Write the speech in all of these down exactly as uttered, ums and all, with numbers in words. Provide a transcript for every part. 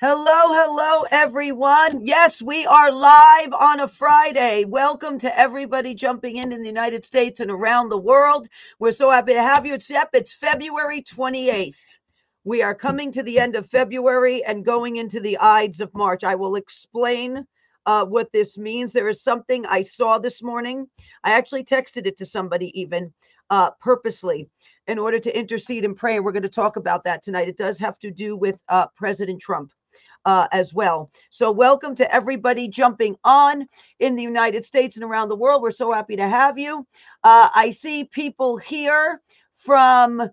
Hello, hello, everyone. Yes, we are live on a Friday. Welcome to everybody jumping in in the United States and around the world. We're so happy to have you. It's, yep, it's February twenty-eighth. We are coming to the end of February and going into the Ides of March. I will explain uh, what this means. There is something I saw this morning. I actually texted it to somebody even uh, purposely in order to intercede and pray. We're going to talk about that tonight. It does have to do with uh, President Trump uh, as well. So welcome to everybody jumping on in the United States and around the world. We're so happy to have you. Uh, I see people here from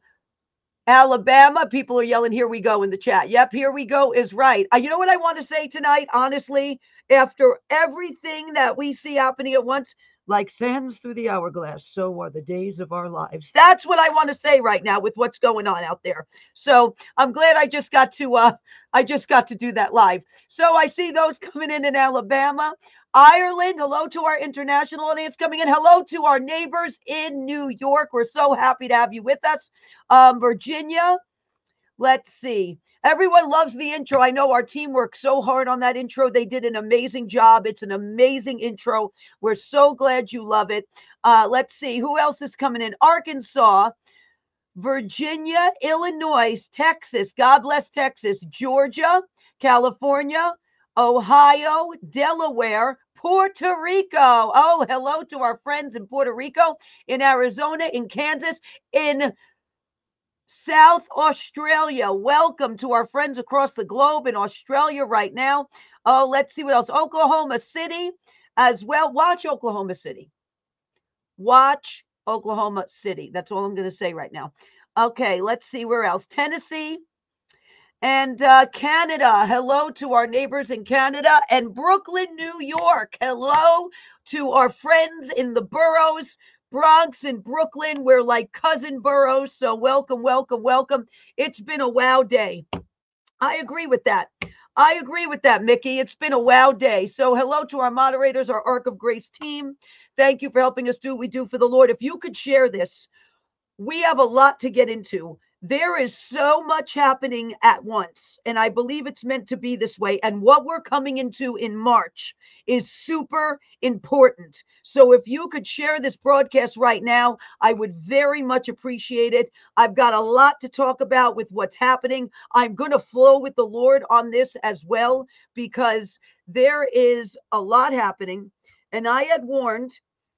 Alabama. People are yelling, here we go in the chat. Yep, here we go is right. Uh, you know what I want to say tonight, honestly, after everything that we see happening at once, like sands through the hourglass, so are the days of our lives. That's what I want to say right now with what's going on out there. So I'm glad I just got to uh I just got to do that live. So I see those coming in in Alabama, Ireland. Hello to our international audience coming in. Hello to our neighbors in New York. We're so happy to have you with us. Um, Virginia. Let's see. Everyone loves the intro. I know our team worked so hard on that intro. They did an amazing job. It's an amazing intro. We're so glad you love it. Uh, let's see. Who else is coming in? Arkansas, Virginia, Illinois, Texas. God bless Texas. Georgia, California, Ohio, Delaware, Puerto Rico. Oh, hello to our friends in Puerto Rico, in Arizona, in Kansas, in South Australia. Welcome to our friends across the globe in Australia right now. Oh, let's see what else. Oklahoma City as well. Watch Oklahoma City. Watch Oklahoma City. That's all I'm going to say right now. Okay, let's see where else. Tennessee and uh, Canada. Hello to our neighbors in Canada and Brooklyn, New York. Hello to our friends in the boroughs. Bronx and Brooklyn, we're like cousin boroughs. So welcome, welcome, welcome. It's been a wow day. I agree with that. I agree with that, Mickey. It's been a wow day. So hello to our moderators, our Ark of Grace team. Thank you for helping us do what we do for the Lord. If you could share this, we have a lot to get into. There is so much happening at once, and I believe it's meant to be this way. And what we're coming into in March is super important. So if you could share this broadcast right now, I would very much appreciate it. I've got a lot to talk about with what's happening. I'm going to flow with the Lord on this as well, because there is a lot happening. And I had warned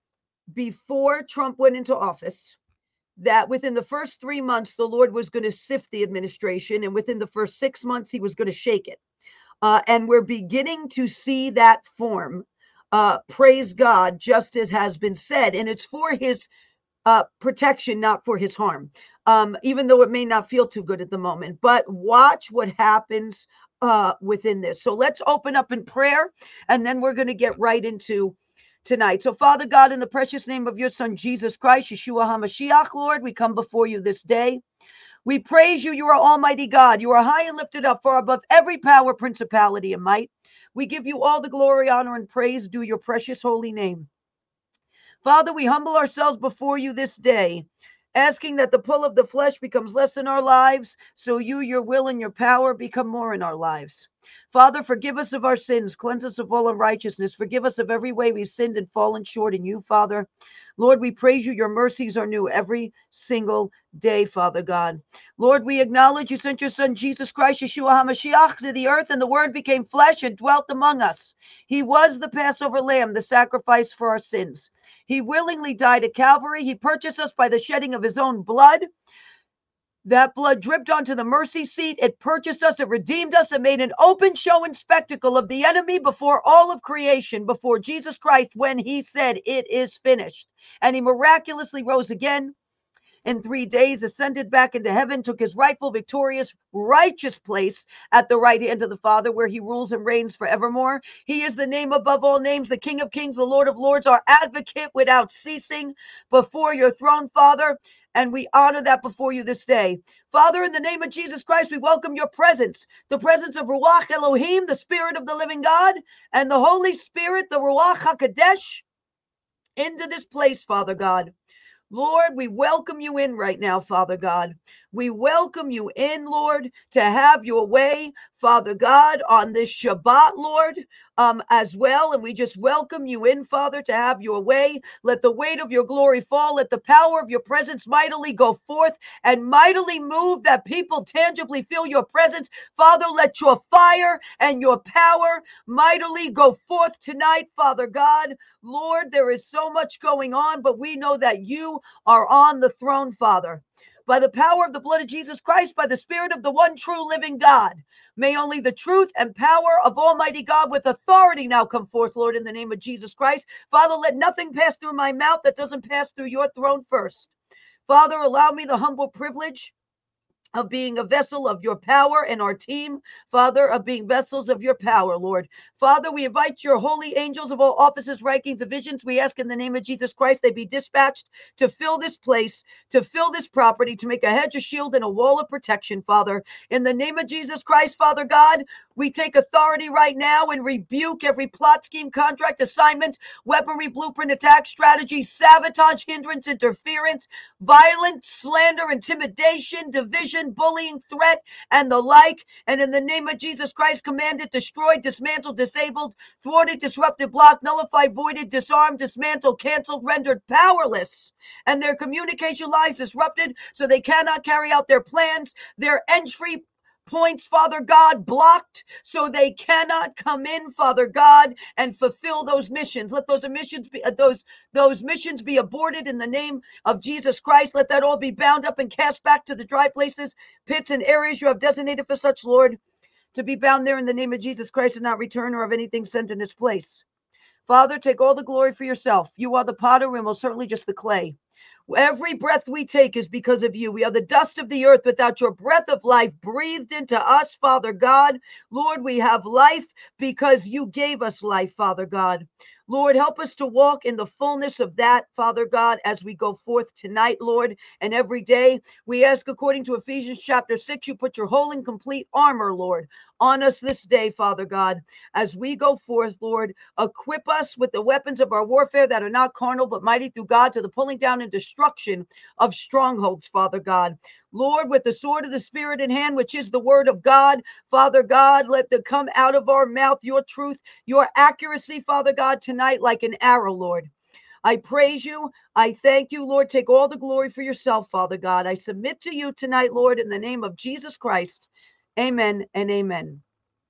before Trump went into office that within the first three months, the Lord was going to sift the administration. And within the first six months, he was going to shake it. Uh, and we're beginning to see that form. Uh, praise God, just as has been said. And it's for his uh, protection, not for his harm, um, even though it may not feel too good at the moment. But watch what happens uh, within this. So let's open up in prayer, and then we're going to get right into tonight. So, Father God, in the precious name of your Son, Jesus Christ, Yeshua HaMashiach, Lord, we come before you this day. We praise you. You are Almighty God. You are high and lifted up, far above every power, principality, and might. We give you all the glory, honor, and praise due your precious holy name. Father, we humble ourselves before you this day, asking that the pull of the flesh becomes less in our lives, so you, your will, and your power become more in our lives. Father, forgive us of our sins, cleanse us of all unrighteousness, forgive us of every way we've sinned and fallen short in you, Father. Lord, we praise you. Your mercies are new every single day, Father God. Lord, we acknowledge you sent your Son, Jesus Christ, Yeshua HaMashiach, to the earth, and the Word became flesh and dwelt among us. He was the Passover lamb, the sacrifice for our sins. He willingly died at Calvary. He purchased us by the shedding of his own blood. That blood dripped onto the mercy seat. It purchased us. It redeemed us. It made an open show and spectacle of the enemy before all of creation, before Jesus Christ, when he said, it is finished. And he miraculously rose again in three days, ascended back into heaven, took his rightful, victorious, righteous place at the right hand of the Father, where he rules and reigns forevermore. He is the name above all names, the King of kings, the Lord of lords, our advocate without ceasing before your throne, Father. And we honor that before you this day. Father, in the name of Jesus Christ, we welcome your presence, the presence of Ruach Elohim, the Spirit of the living God, and the Holy Spirit, the Ruach HaKodesh, into this place, Father God. Lord, we welcome you in right now, Father God. We welcome you in, Lord, to have your way, Father God, on this Shabbat, Lord, um, as well. And we just welcome you in, Father, to have your way. Let the weight of your glory fall. Let the power of your presence mightily go forth and mightily move, that people tangibly feel your presence. Father, let your fire and your power mightily go forth tonight, Father God. Lord, there is so much going on, but we know that you are on the throne, Father. By the power of the blood of Jesus Christ, by the Spirit of the one true living God, may only the truth and power of Almighty God with authority now come forth, Lord, in the name of Jesus Christ. Father, let nothing pass through my mouth that doesn't pass through your throne first. Father, allow me the humble privilege of being a vessel of your power, and our team, Father, of being vessels of your power, Lord. Father, we invite your holy angels of all offices, rankings, divisions. We ask in the name of Jesus Christ, they be dispatched to fill this place, to fill this property, to make a hedge, a shield, and a wall of protection, Father. In the name of Jesus Christ, Father God, we take authority right now and rebuke every plot, scheme, contract, assignment, weaponry, blueprint, attack, strategy, sabotage, hindrance, interference, violence, slander, intimidation, division, bullying, threat, and the like. And in the name of Jesus Christ, commanded, destroyed, dismantled, disabled, thwarted, disrupted, blocked, nullified, voided, disarmed, dismantled, canceled, rendered powerless, and their communication lines disrupted so they cannot carry out their plans, their entry points, Father God, blocked so they cannot come in, Father God, and fulfill those missions. Let those missions be uh, those those missions be aborted in the name of Jesus Christ. Let that all be bound up and cast back to the dry places, pits, and areas you have designated for such, Lord, to be bound there in the name of Jesus Christ and not return or of anything sent in this place. Father, take all the glory for yourself. You are the potter and most certainly just the clay. Every breath we take is because of you. We are the dust of the earth. Without your breath of life breathed into us, Father God, Lord, we have life because you gave us life, Father God. Lord, help us to walk in the fullness of that, Father God, as we go forth tonight, Lord, and every day. We ask, according to Ephesians chapter six, you put your whole and complete armor, Lord, on us this day, Father God, as we go forth, Lord. Equip us with the weapons of our warfare that are not carnal, but mighty through God to the pulling down and destruction of strongholds, Father God. Lord, with the sword of the Spirit in hand, which is the word of God, Father God, let the come out of our mouth your truth, your accuracy, Father God, tonight like an arrow, Lord. I praise you. I thank you, Lord. Take all the glory for yourself, Father God. I submit to you tonight, Lord, in the name of Jesus Christ. Amen and amen.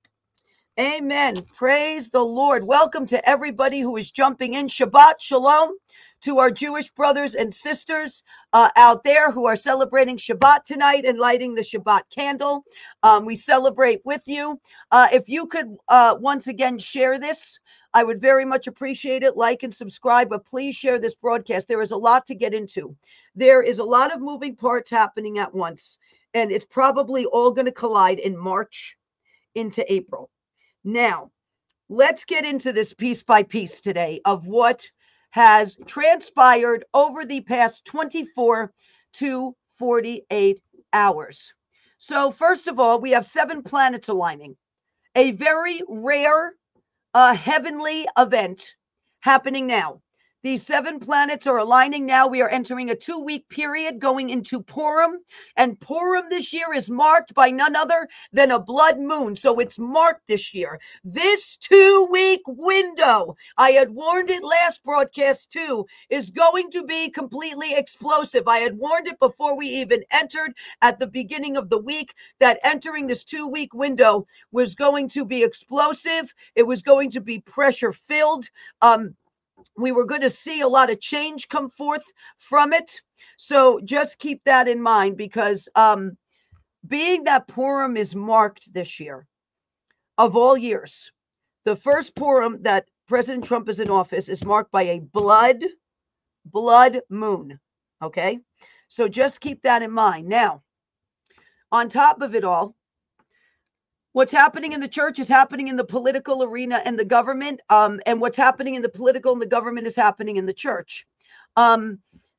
Amen. Praise the Lord. Welcome to everybody who is jumping in. Shabbat Shalom to our Jewish brothers and sisters uh, out there who are celebrating Shabbat tonight and lighting the Shabbat candle. Um, we celebrate with you. Uh, if you could uh, once again share this, I would very much appreciate it. Like and subscribe, but please share this broadcast. There is a lot to get into. There is a lot of moving parts happening at once, and it's probably all going to collide in March into April. Now, let's get into this piece by piece today of what has transpired over the past twenty-four to forty-eight hours. So, first of all, we have seven planets aligning, a very rare uh, heavenly event happening now. These seven planets are aligning now. We are entering a two-week period going into Purim. And Purim this year is marked by none other than a blood moon. So it's marked this year. This two-week window, I had warned it last broadcast too, is going to be completely explosive. I had warned it before we even entered at the beginning of the week that entering this two-week window was going to be explosive. It was going to be pressure-filled. Um, We were going to see a lot of change come forth from it. So just keep that in mind, because um, being that Purim is marked this year, of all years, the first Purim that President Trump is in office is marked by a blood, blood moon. Okay? So just keep that in mind. Now, on top of it all, what's happening in the church is happening in the political arena and the government. Um, and what's happening in the political and the government is happening in the church. Um,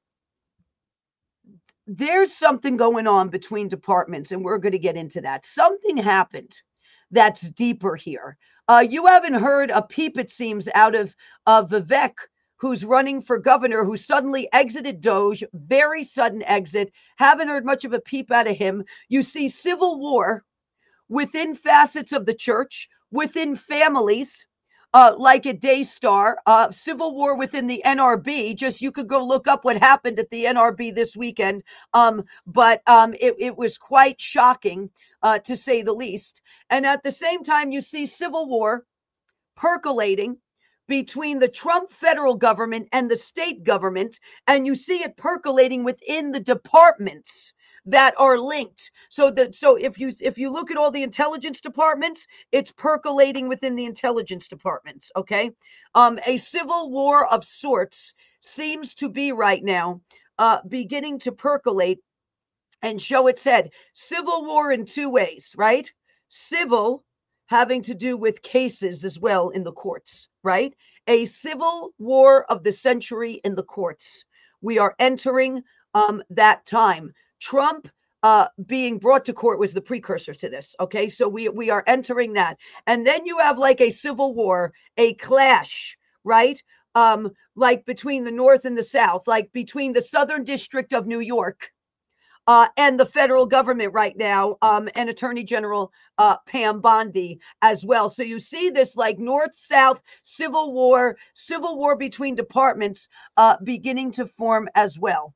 there's something going on between departments, and we're going to get into that. Something happened that's deeper here. Uh, you haven't heard a peep, it seems, out of uh, Vivek, who's running for governor, who suddenly exited Doge, very sudden exit. Haven't heard much of a peep out of him. You see civil war within facets of the church, within families, uh, like at Daystar, uh, civil war within the N R B. Just you could go look up what happened at the N R B this weekend. Um, but um, it, it was quite shocking, uh, to say the least. And at the same time, you see civil war percolating between the Trump federal government and the state government, and you see it percolating within the departments that are linked. So that so if you if you look at all the intelligence departments, it's percolating within the intelligence departments. Okay, um, a civil war of sorts seems to be right now uh, beginning to percolate and show its head. Civil war in two ways, right? Civil having to do with cases as well in the courts, right? A civil war of the century in the courts. We are entering um, that time. Trump uh, being brought to court was the precursor to this. Okay, so we we are entering that, and then you have like a civil war, a clash, right? Um, like between the North and the South, like between the Southern District of New York uh, and the federal government right now, um, and Attorney General uh, Pam Bondi as well. So you see this like North-South civil war, civil war between departments uh, beginning to form as well.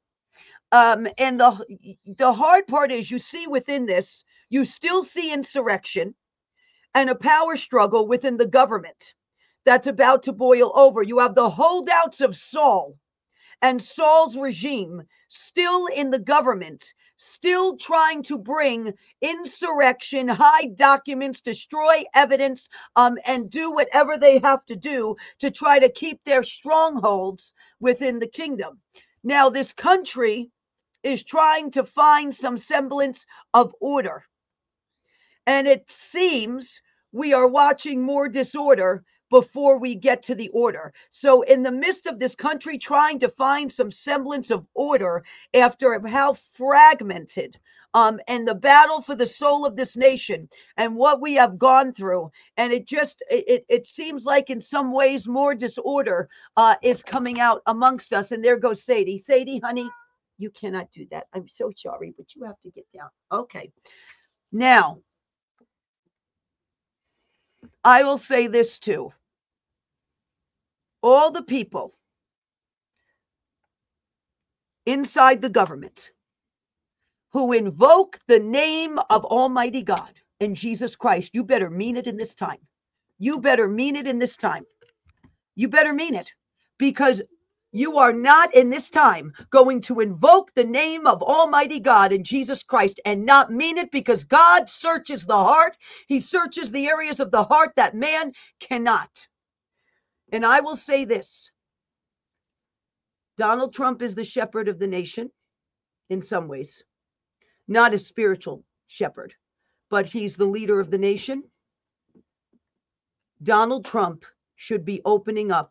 Um, and the the hard part is you see within this, you still see insurrection and a power struggle within the government that's about to boil over. You have the holdouts of Saul and Saul's regime still in the government, still trying to bring insurrection, hide documents, destroy evidence, um, and do whatever they have to do to try to keep their strongholds within the kingdom. Now, this country is trying to find some semblance of order. And it seems we are watching more disorder before we get to the order. So in the midst of this country trying to find some semblance of order after how fragmented um, and the battle for the soul of this nation and what we have gone through, and it just, it, it seems like in some ways more disorder uh, is coming out amongst us. And there goes Sadie. Sadie, honey, you cannot do that. I'm so sorry, but you have to get down. Okay. Now, I will say this too. All the people inside the government who invoke the name of Almighty God and Jesus Christ, you better mean it in this time. You better mean it in this time. You better mean it, because you are not in this time going to invoke the name of Almighty God and Jesus Christ and not mean it, because God searches the heart. He searches the areas of the heart that man cannot. And I will say this. Donald Trump is the shepherd of the nation in some ways, not a spiritual shepherd, but he's the leader of the nation. Donald Trump should be opening up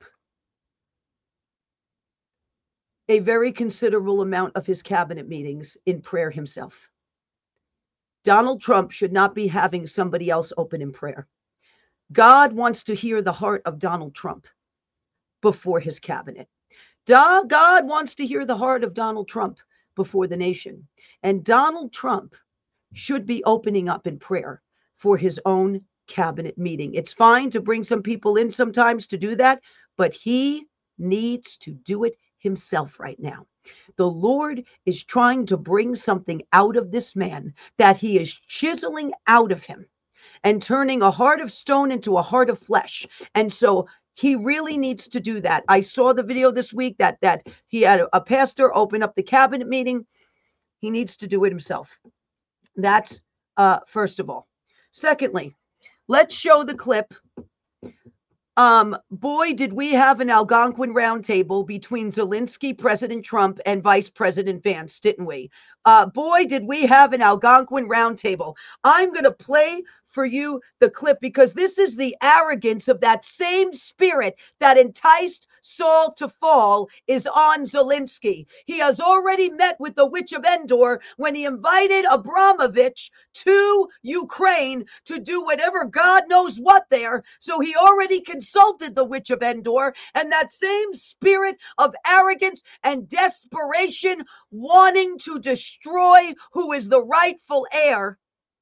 a very considerable amount of his cabinet meetings in prayer himself. Donald Trump should not be having somebody else open in prayer. God wants to hear the heart of Donald Trump before his cabinet. God wants to hear the heart of Donald Trump before the nation. And Donald Trump should be opening up in prayer for his own cabinet meeting. It's fine to bring some people in sometimes to do that, but he needs to do it himself right now. The Lord is trying to bring something out of this man that he is chiseling out of him and turning a heart of stone into a heart of flesh. And so he really needs to do that. I saw the video this week that that he had a pastor open up the cabinet meeting. He needs to do it himself. That's uh, first of all. Secondly, let's show the clip. Um, boy, did we have an Algonquin roundtable between Zelensky, President Trump, and Vice President Vance, didn't we? Uh, boy, did we have an Algonquin roundtable. I'm going to play for you the clip, because this is the arrogance of that same spirit that enticed Saul to fall is on Zelensky. He has already met with the witch of Endor when he invited Abramovich to Ukraine to do whatever God knows what there. So he already consulted the witch of Endor, and that same spirit of arrogance and desperation, wanting to destroy who is the rightful heir,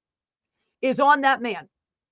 is on that man.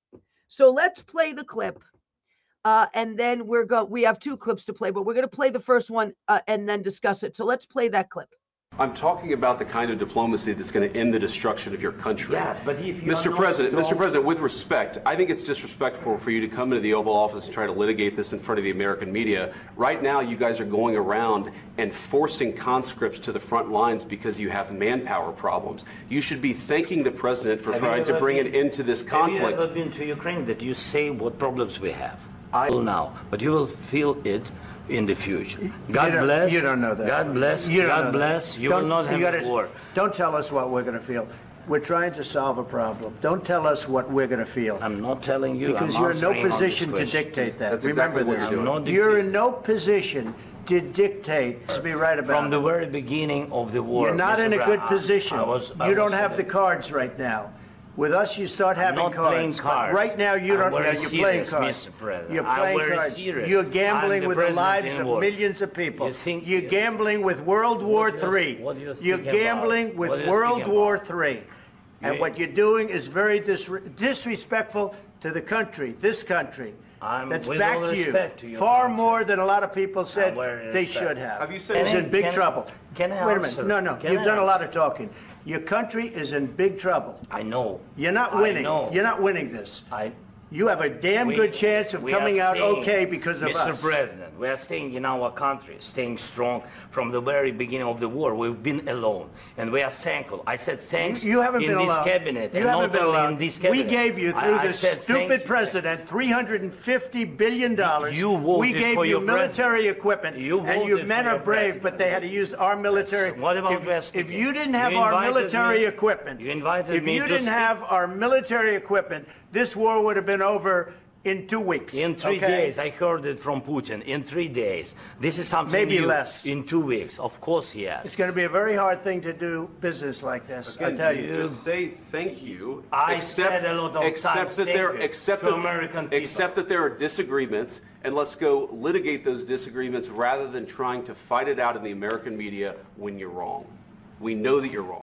So let's play the clip. Uh, and then we're go. We have two clips to play, but we're going to play the first one uh, and then discuss it. So let's play that clip. I'm talking about the kind of diplomacy that's going to end the destruction of your country. Yes, but if you Mister are President, not Mister President, with respect, I think it's disrespectful for you to come into the Oval Office and try to litigate this in front of the American media. Right now, you guys are going around and forcing conscripts to the front lines because you have manpower problems. You should be thanking the president for Have trying to bring been, an end to this conflict. Have you ever been to Ukraine that you say what problems we have? I will now, but you will feel it in the future. God you bless. You don't know that. God bless. You God bless. You don't, will not have you gotta, a war. Don't tell us what we're going to feel. We're trying to solve a problem. Don't tell us what we're going to feel. I'm not telling you. Because I'm you're in no answering on position this to question. dictate that. That's Remember exactly what this. you're doing. You're in no position to dictate. To be right about From the it. very beginning of the war. You're not Mister in a Brown, good I- position. I was, I you don't was have the saying- cards right now. With us, you start I'm having not cards. playing But cards. right now, you I'm don't. very Yeah, you're playing serious, cards. Mister President. You're I'm playing very cards. serious. You're I'm gambling the with the president lives in of war. millions of people. You think- You're gambling with World War What do you- Three. what do you You're think about? gambling with What do you World think War about? Three, and You- what you're doing is very dis- disrespectful to the country, this country. I'm- That's with back all to you, respect to your far country. more than a lot of people said I'm very they respect. should have. Have you said- It's in big Can I- trouble. can I Wait a answer? minute. No, no. Can You've I done a lot answer? of talking. Your country is in big trouble. I know. You're not I winning. know. You're not winning this. I. You have a damn We- good chance of we coming are out staying, okay because of Mister us. President, we are staying in our country, staying strong from the very beginning of the war. We've been alone, and we are thankful. I said thanks You, you haven't in been this allowed. cabinet, You and haven't not been only allowed. in this We cabinet. gave you, through I- I this said thank stupid you. president, three hundred fifty billion dollars. You voted We gave for you your military president. equipment, You and you voted men for are your brave, president. but they had to use our military. Yes. What about if, West if Indies? you didn't have You our invited military me- equipment, you invited if me you to didn't speak. have our military equipment, this war would have been over in two weeks. In three okay? days, I heard it from Putin. In three days, this is something Maybe new. less. In two weeks, of course, yes. It's going to be a very hard thing to do business like this. I Again, tell you you. just say thank you. I except, said a lot of except times that thank there, you except to that, American people. except that there are disagreements, and let's go litigate those disagreements rather than trying to fight it out in the American media when you're wrong. We know that you're wrong.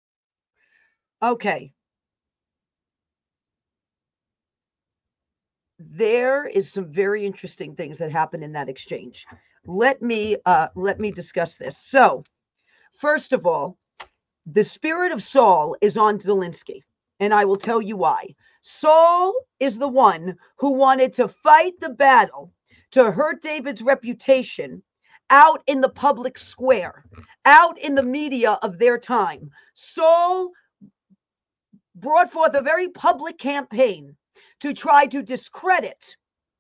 Okay. There is some very interesting things that happen in that exchange. Let me uh, let me discuss this. So, first of all, the spirit of Saul is on Zelensky, and I will tell you why. Saul is the one who wanted to fight the battle to hurt David's reputation out in the public square, out in the media of their time. Saul brought forth a very public campaign to try to discredit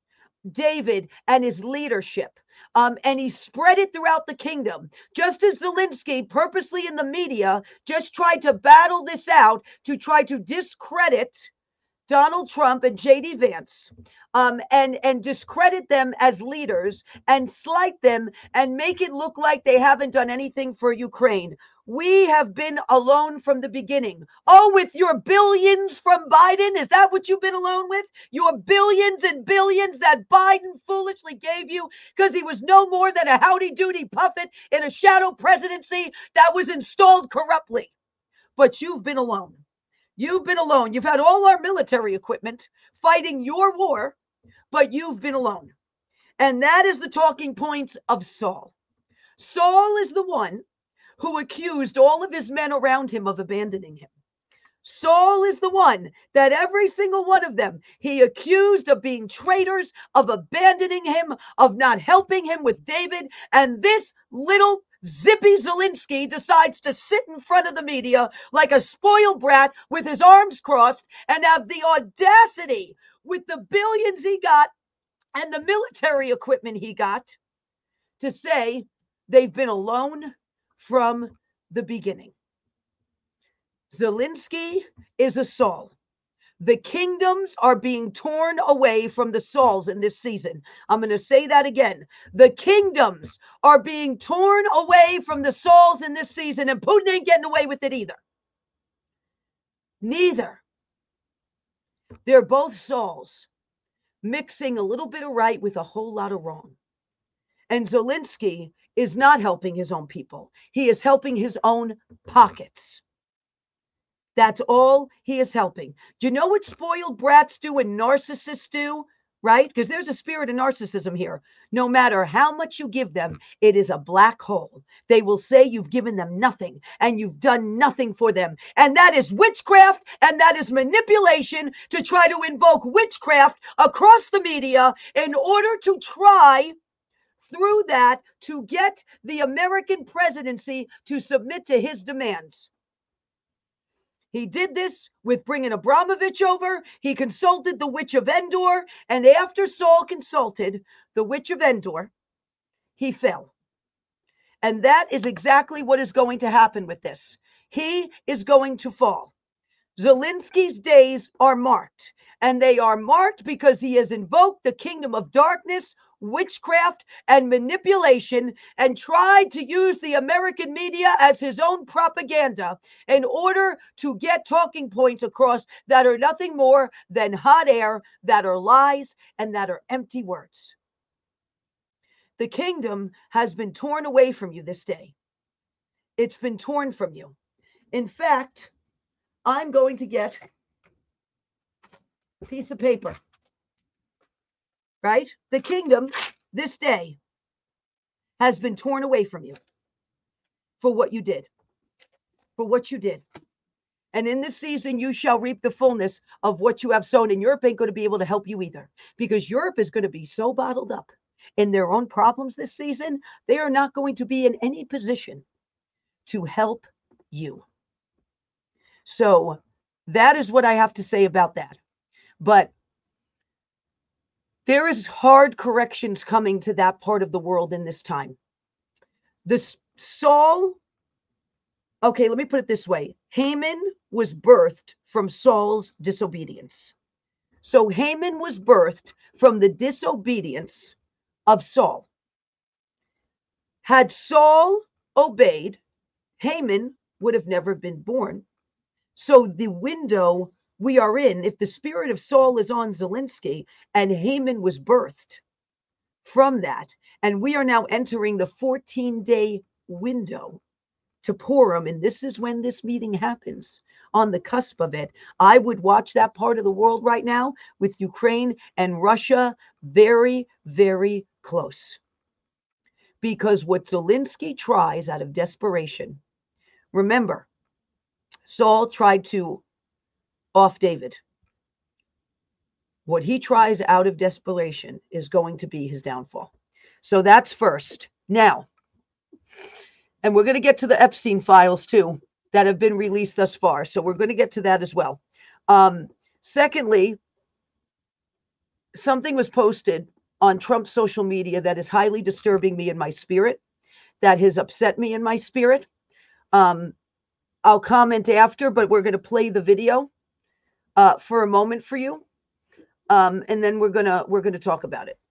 David and his leadership. Um, and he spread it throughout the kingdom, just as Zelensky purposely in the media just tried to battle this out to try to discredit Donald Trump and J D Vance, um, and, and discredit them as leaders and slight them and make it look like they haven't done anything for Ukraine. We have been alone from the beginning. Oh, with your billions from Biden? Is that what you've been alone with? Your billions and billions that Biden foolishly gave you because he was no more than a howdy-doody puppet in a shadow presidency that was installed corruptly. But you've been alone. You've been alone. You've had all our military equipment fighting your war, but you've been alone. And that is the talking points of Saul. Saul is the one who accused all of his men around him of abandoning him. Saul is the one that every single one of them he accused of being traitors, of abandoning him, of not helping him with David. And this little Zippy Zelensky decides to sit in front of the media like a spoiled brat with his arms crossed and have the audacity, with the billions he got and the military equipment he got, to say they've been alone from the beginning. Zelensky is a Saul. The kingdoms are being torn away from the Sauls in this season. I'm going to say that again. The kingdoms are being torn away from the Sauls in this season, and Putin ain't getting away with it either. Neither. They're both Sauls, mixing a little bit of right with a whole lot of wrong. And Zelensky is not helping his own people. He is helping his own pockets. That's all he is helping. Do you know what spoiled brats do and narcissists do? Right? Because there's a spirit of narcissism here. No matter how much you give them, it is a black hole. They will say you've given them nothing and you've done nothing for them. And that is witchcraft and that is manipulation to try to invoke witchcraft across the media in order to try through that to get the American presidency to submit to his demands. He did this with bringing Abramovich over. He consulted the Witch of Endor. And after Saul consulted the Witch of Endor, he fell. And that is exactly what is going to happen with this. He is going to fall. Zelensky's days are marked. And they are marked because he has invoked the kingdom of darkness, witchcraft, and manipulation, and tried to use the American media as his own propaganda in order to get talking points across that are nothing more than hot air, that are lies, and that are empty words. The kingdom has been torn away from you this day. It's been torn from you. In fact, I'm going to get a piece of paper. Right? The kingdom this day has been torn away from you for what you did. For what you did. And in this season, you shall reap the fullness of what you have sown. And Europe ain't going to be able to help you either. Because Europe is going to be so bottled up in their own problems this season, they are not going to be in any position to help you. So that is what I have to say about that. But there is hard corrections coming to that part of the world in this time. This Saul, okay, let me put it this way. Haman was birthed from Saul's disobedience. So Haman was birthed from the disobedience of Saul. Had Saul obeyed, Haman would have never been born. So the window we are in, if the spirit of Saul is on Zelensky and Haman was birthed from that, and we are now entering the fourteen-day window to Purim, and this is when this meeting happens, on the cusp of it, I would watch that part of the world right now with Ukraine and Russia very, very close. Because what Zelensky tries out of desperation, remember, Saul tried to off David. What he tries out of desperation is going to be his downfall. So that's first. Now, and we're going to get to the Epstein files too that have been released thus far. So we're going to get to that as well. Um, secondly, something was posted on Trump's social media that is highly disturbing me in my spirit, that has upset me in my spirit. Um, I'll comment after, but we're going to play the video Uh, for a moment for you, um, and then we're gonna we're gonna talk about it.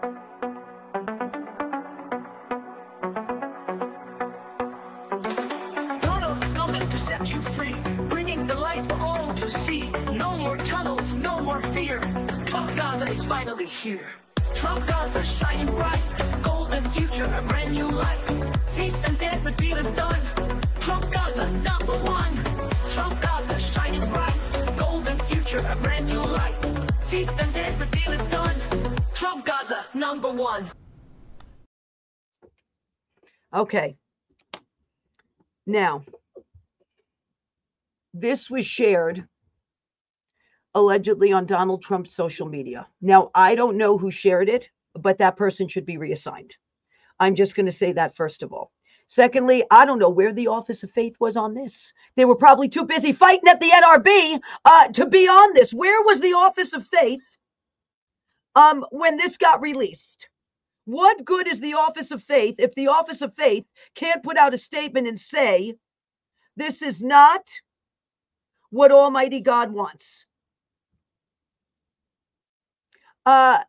Donald's coming to set you free, bringing the light for all to see. No more tunnels, no more fear. Trump Gaza is finally here. Trump Gaza shining bright, golden future, a brand new light. Feast and dance, the deal is done. Trump Gaza number one. Trump Gaza shining bright. A brand new light. Feast and dance, the deal is done. Trump Gaza, number one. Okay. Now, this was shared allegedly on Donald Trump's social media. Now, I don't know who shared it, but that person should be reassigned. I'm just going to say that first of all. Secondly, I don't know where the Office of Faith was on this. They were probably too busy fighting at the N R B uh, to be on this. Where was the Office of Faith um, when this got released? What good is the Office of Faith if the Office of Faith can't put out a statement and say, this is not what Almighty God wants? Uh,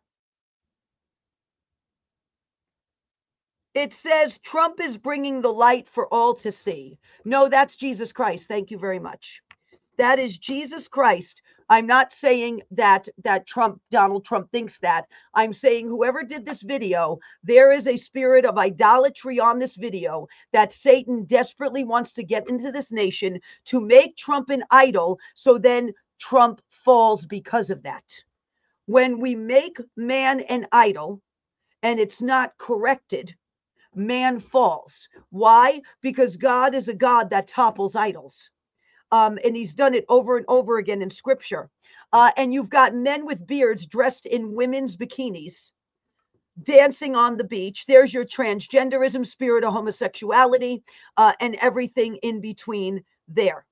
it says Trump is bringing the light for all to see. No, that's Jesus Christ. Thank you very much. That is Jesus Christ. I'm not saying that that Trump, Donald Trump thinks that. I'm saying whoever did this video, there is a spirit of idolatry on this video that Satan desperately wants to get into this nation to make Trump an idol. So then Trump falls because of that. When we make man an idol and it's not corrected, man falls. Why? Because God is a God that topples idols. Um, and he's done it over and over again in scripture. Uh, and you've got men with beards dressed in women's bikinis dancing on the beach. There's your transgenderism, spirit of homosexuality, uh, and everything in between there.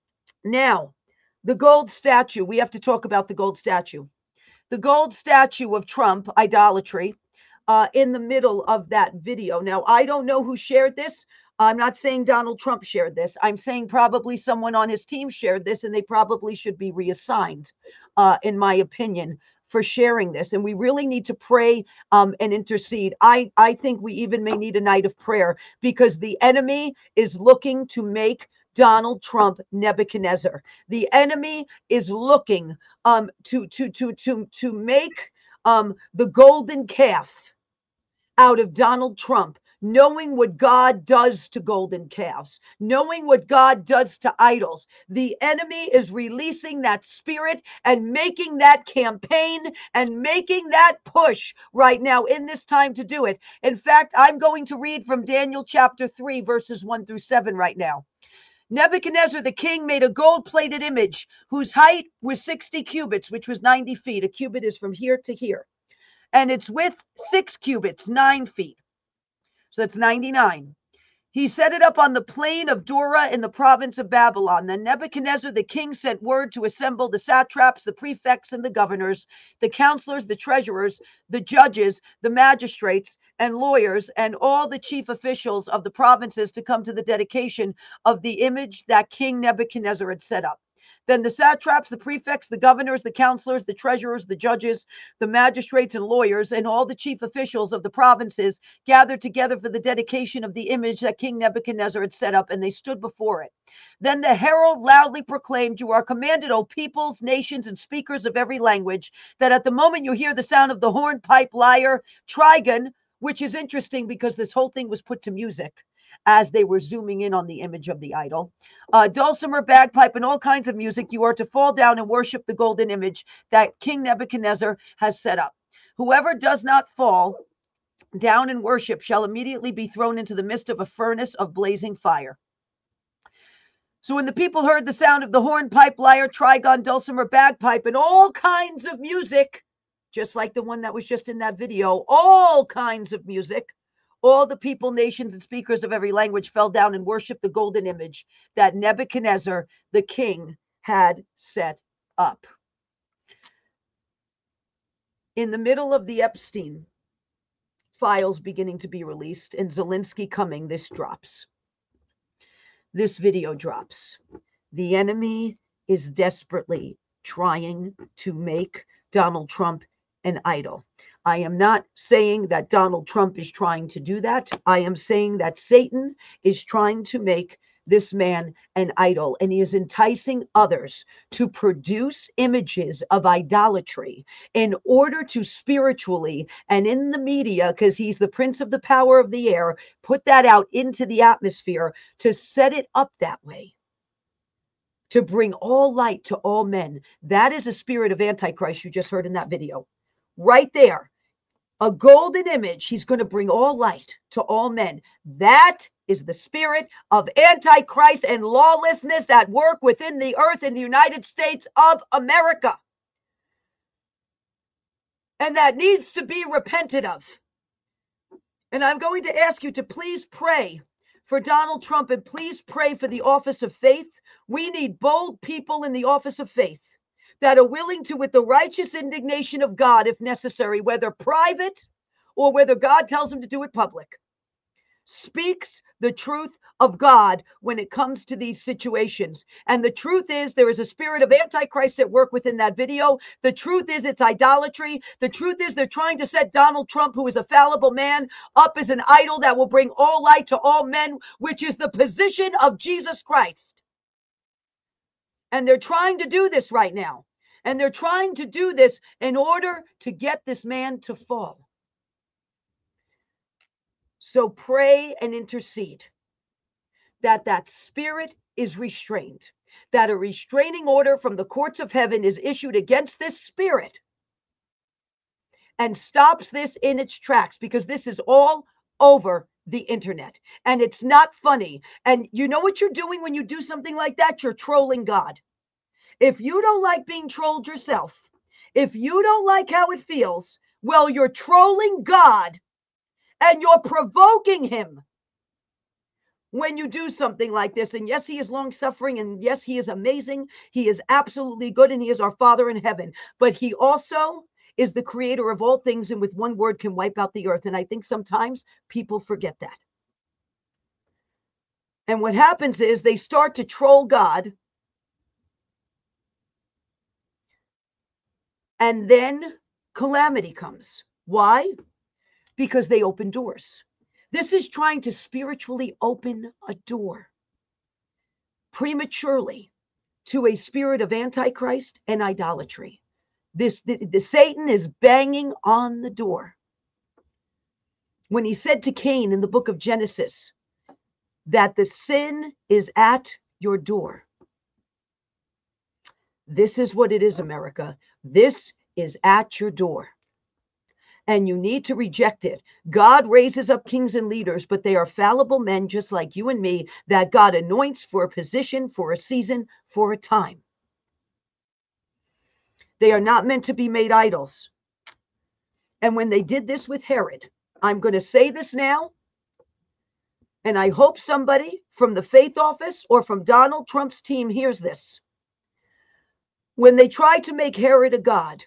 Now, the gold statue. We have to talk about the gold statue. The gold statue of Trump, idolatry, uh, in the middle of that video. Now, I don't know who shared this. I'm not saying Donald Trump shared this. I'm saying probably someone on his team shared this, and they probably should be reassigned, uh, in my opinion, for sharing this. And we really need to pray um, and intercede. I, I think we even may need a night of prayer because the enemy is looking to make Donald Trump Nebuchadnezzar. The enemy is looking um, to, to, to, to, to make um, the golden calf out of Donald Trump, knowing what God does to golden calves, knowing what God does to idols. The enemy is releasing that spirit and making that campaign and making that push right now in this time to do it. In fact, I'm going to read from Daniel chapter three, verses one through seven right now. Nebuchadnezzar the king made a gold-plated image whose height was sixty cubits, which was ninety feet. A cubit is from here to here. And its width, six cubits, nine feet. So that's ninety-nine. He set it up on the plain of Dura in the province of Babylon. Then Nebuchadnezzar the king sent word to assemble the satraps, the prefects, and the governors, the counselors, the treasurers, the judges, the magistrates, and lawyers, and all the chief officials of the provinces to come to the dedication of the image that King Nebuchadnezzar had set up. Then the satraps, the prefects, the governors, the counselors, the treasurers, the judges, the magistrates and lawyers, and all the chief officials of the provinces gathered together for the dedication of the image that King Nebuchadnezzar had set up, and they stood before it. Then the herald loudly proclaimed, "You are commanded, O peoples, nations, and speakers of every language, that at the moment you hear the sound of the horn, pipe, lyre, trigon," which is interesting because this whole thing was put to music as they were zooming in on the image of the idol, uh, dulcimer, bagpipe, and all kinds of music, you are to fall down and worship the golden image that King Nebuchadnezzar has set up. Whoever does not fall down and worship shall immediately be thrown into the midst of a furnace of blazing fire. So when the people heard the sound of the horn, pipe, lyre, trigon, dulcimer, bagpipe, and all kinds of music, just like the one that was just in that video, all kinds of music, all the people, nations, and speakers of every language fell down and worshiped the golden image that Nebuchadnezzar, the king, had set up. In the middle of the Epstein files beginning to be released and Zelensky coming, this drops. This video drops. The enemy is desperately trying to make Donald Trump an idol. I am not saying that Donald Trump is trying to do that. I am saying that Satan is trying to make this man an idol, and he is enticing others to produce images of idolatry in order to spiritually and in the media, because he's the prince of the power of the air, put that out into the atmosphere to set it up that way, to bring all light to all men. That is a spirit of Antichrist you just heard in that video. Right there, a golden image. He's going to bring all light to all men. That is the spirit of Antichrist and lawlessness that work within the earth in the United States of America. And that needs to be repented of. And I'm going to ask you to please pray for Donald Trump and please pray for the office of faith. We need bold people in the office of faith that are willing to, with the righteous indignation of God, if necessary, whether private or whether God tells them to do it public, speaks the truth of God when it comes to these situations. And the truth is, there is a spirit of Antichrist at work within that video. The truth is, it's idolatry. The truth is, they're trying to set Donald Trump, who is a fallible man, up as an idol that will bring all light to all men, which is the position of Jesus Christ. And they're trying to do this right now. And they're trying to do this in order to get this man to fall. So pray and intercede that that spirit is restrained, that a restraining order from the courts of heaven is issued against this spirit and stops this in its tracks, because this is all over the internet and it's not funny. And you know what you're doing when you do something like that? You're trolling God. If you don't like being trolled yourself, if you don't like how it feels, well, you're trolling God and you're provoking him when you do something like this. And yes, he is long suffering, and yes, he is amazing. He is absolutely good, and he is our Father in heaven. But he also is the creator of all things, and with one word can wipe out the earth. And I think sometimes people forget that. And what happens is they start to troll God, and then calamity comes. Why? Because they open doors. This is trying to spiritually open a door prematurely to a spirit of Antichrist and idolatry. This the, the Satan is banging on the door. When he said to Cain in the book of Genesis that the sin is at your door. This is what it is, America. This is at your door. And you need to reject it. God raises up kings and leaders, but they are fallible men just like you and me that God anoints for a position, for a season, for a time. They are not meant to be made idols. And when they did this with Herod, I'm going to say this now, and I hope somebody from the Faith Office or from Donald Trump's team hears this. When they tried to make Herod a god,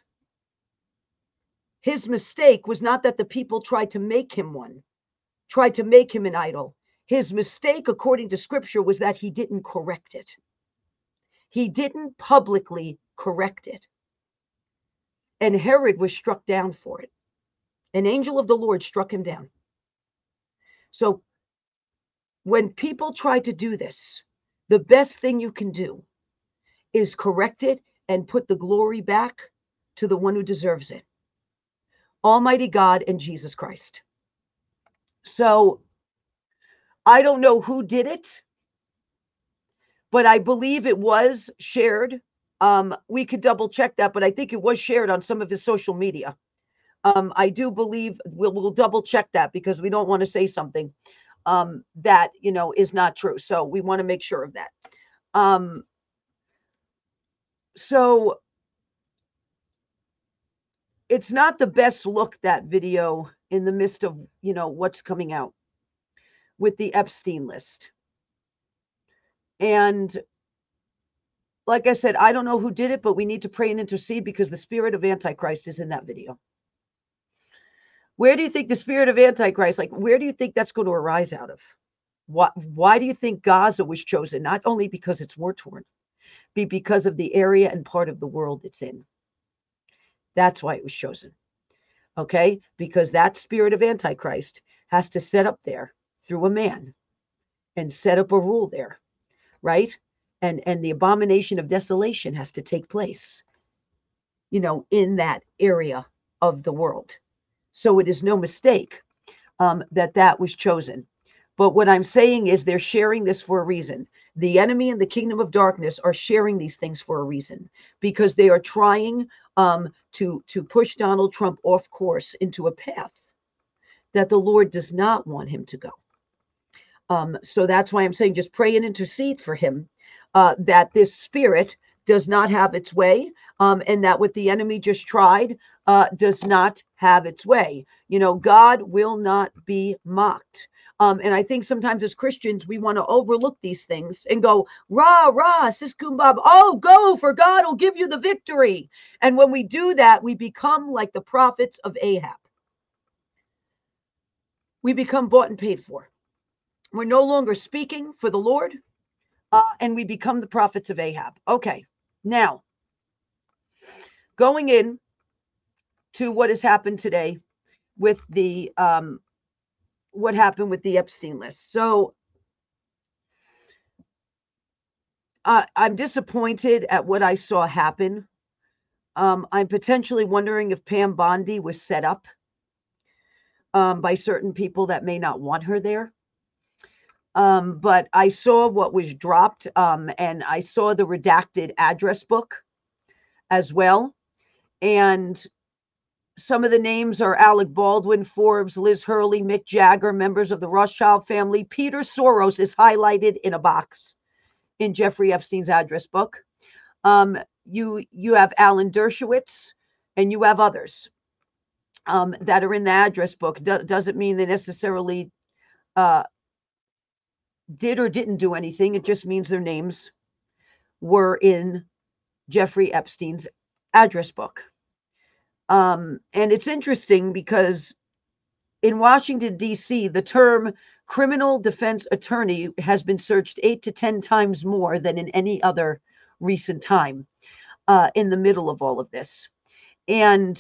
his mistake was not that the people tried to make him one, tried to make him an idol. His mistake, according to scripture, was that he didn't correct it. He didn't publicly correct it. And Herod was struck down for it. An angel of the Lord struck him down. So when people try to do this, the best thing you can do is correct it and put the glory back to the one who deserves it. Almighty God and Jesus Christ. So I don't know who did it, but I believe it was shared. Um, we could double check that, but I think it was shared on some of his social media. Um, I do believe we'll, we'll double check that, because we don't want to say something um, that, you know, is not true. So we want to make sure of that. Um, so it's not the best look, that video, in the midst of, you know, what's coming out with the Epstein list. And like I said, I don't know who did it, but we need to pray and intercede, because the spirit of Antichrist is in that video. Where do you think the spirit of Antichrist, like, where do you think that's going to arise out of? What, why do you think Gaza was chosen? Not only because it's war torn, but because of the area and part of the world it's in. That's why it was chosen. Okay? Because that spirit of Antichrist has to set up there through a man and set up a rule there, right? And, and the abomination of desolation has to take place, you know, in that area of the world. So it is no mistake um, that that was chosen. But what I'm saying is they're sharing this for a reason. The enemy and the kingdom of darkness are sharing these things for a reason, because they are trying um, to, to push Donald Trump off course into a path that the Lord does not want him to go. Um, so that's why I'm saying just pray and intercede for him, uh, that this spirit does not have its way, um, and that what the enemy just tried uh, does not have its way. You know, God will not be mocked. Um, and I think sometimes as Christians, we want to overlook these things and go, rah, rah, sis kumbab, oh, go, for God will give you the victory. And when we do that, we become like the prophets of Ahab. We become bought and paid for. We're no longer speaking for the Lord, uh, and we become the prophets of Ahab. Okay, now going in to what has happened today with the um, what happened with the Epstein list. So uh, I'm disappointed at what I saw happen. Um, I'm potentially wondering if Pam Bondi was set up um, by certain people that may not want her there. Um, but I saw what was dropped, um, and I saw the redacted address book as well. And some of the names are Alec Baldwin, Forbes, Liz Hurley, Mick Jagger, members of the Rothschild family. Peter Soros is highlighted in a box in Jeffrey Epstein's address book. Um, you you have Alan Dershowitz, and you have others um, that are in the address book. Do- doesn't mean they necessarily uh, did or didn't do anything. It just means their names were in Jeffrey Epstein's address book. Um, and it's interesting because in Washington, D C, the term criminal defense attorney has been searched eight to ten times more than in any other recent time uh, in the middle of all of this. And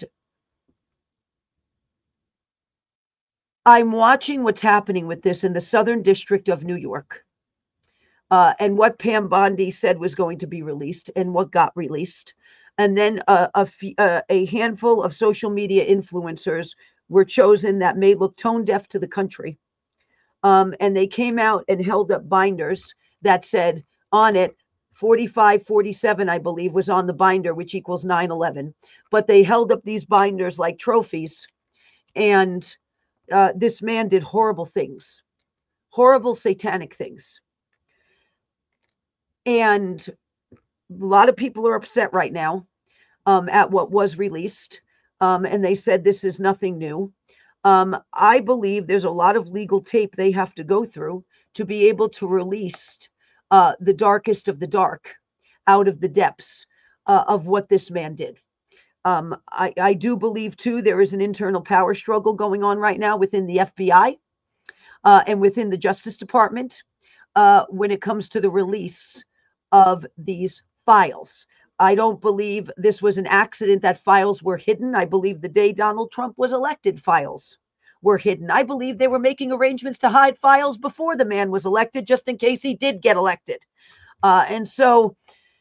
I'm watching what's happening with this in the Southern District of New York, uh, and what Pam Bondi said was going to be released and what got released. And then a, a, uh, a handful of social media influencers were chosen that may look tone deaf to the country. Um, and they came out and held up binders that said on it, forty-five forty-seven, I believe, was on the binder, which equals nine eleven. But they held up these binders like trophies. And uh, this man did horrible things, horrible satanic things. And a lot of people are upset right now um, at what was released. Um, and they said this is nothing new. Um, I believe there's a lot of legal tape they have to go through to be able to release uh, the darkest of the dark out of the depths uh, of what this man did. Um, I, I do believe, too, there is an internal power struggle going on right now within the F B I uh, and within the Justice Department uh, when it comes to the release of these files. I don't believe this was an accident that files were hidden. I believe the day Donald Trump was elected, files were hidden. I believe they were making arrangements to hide files before the man was elected, just in case he did get elected. Uh, and so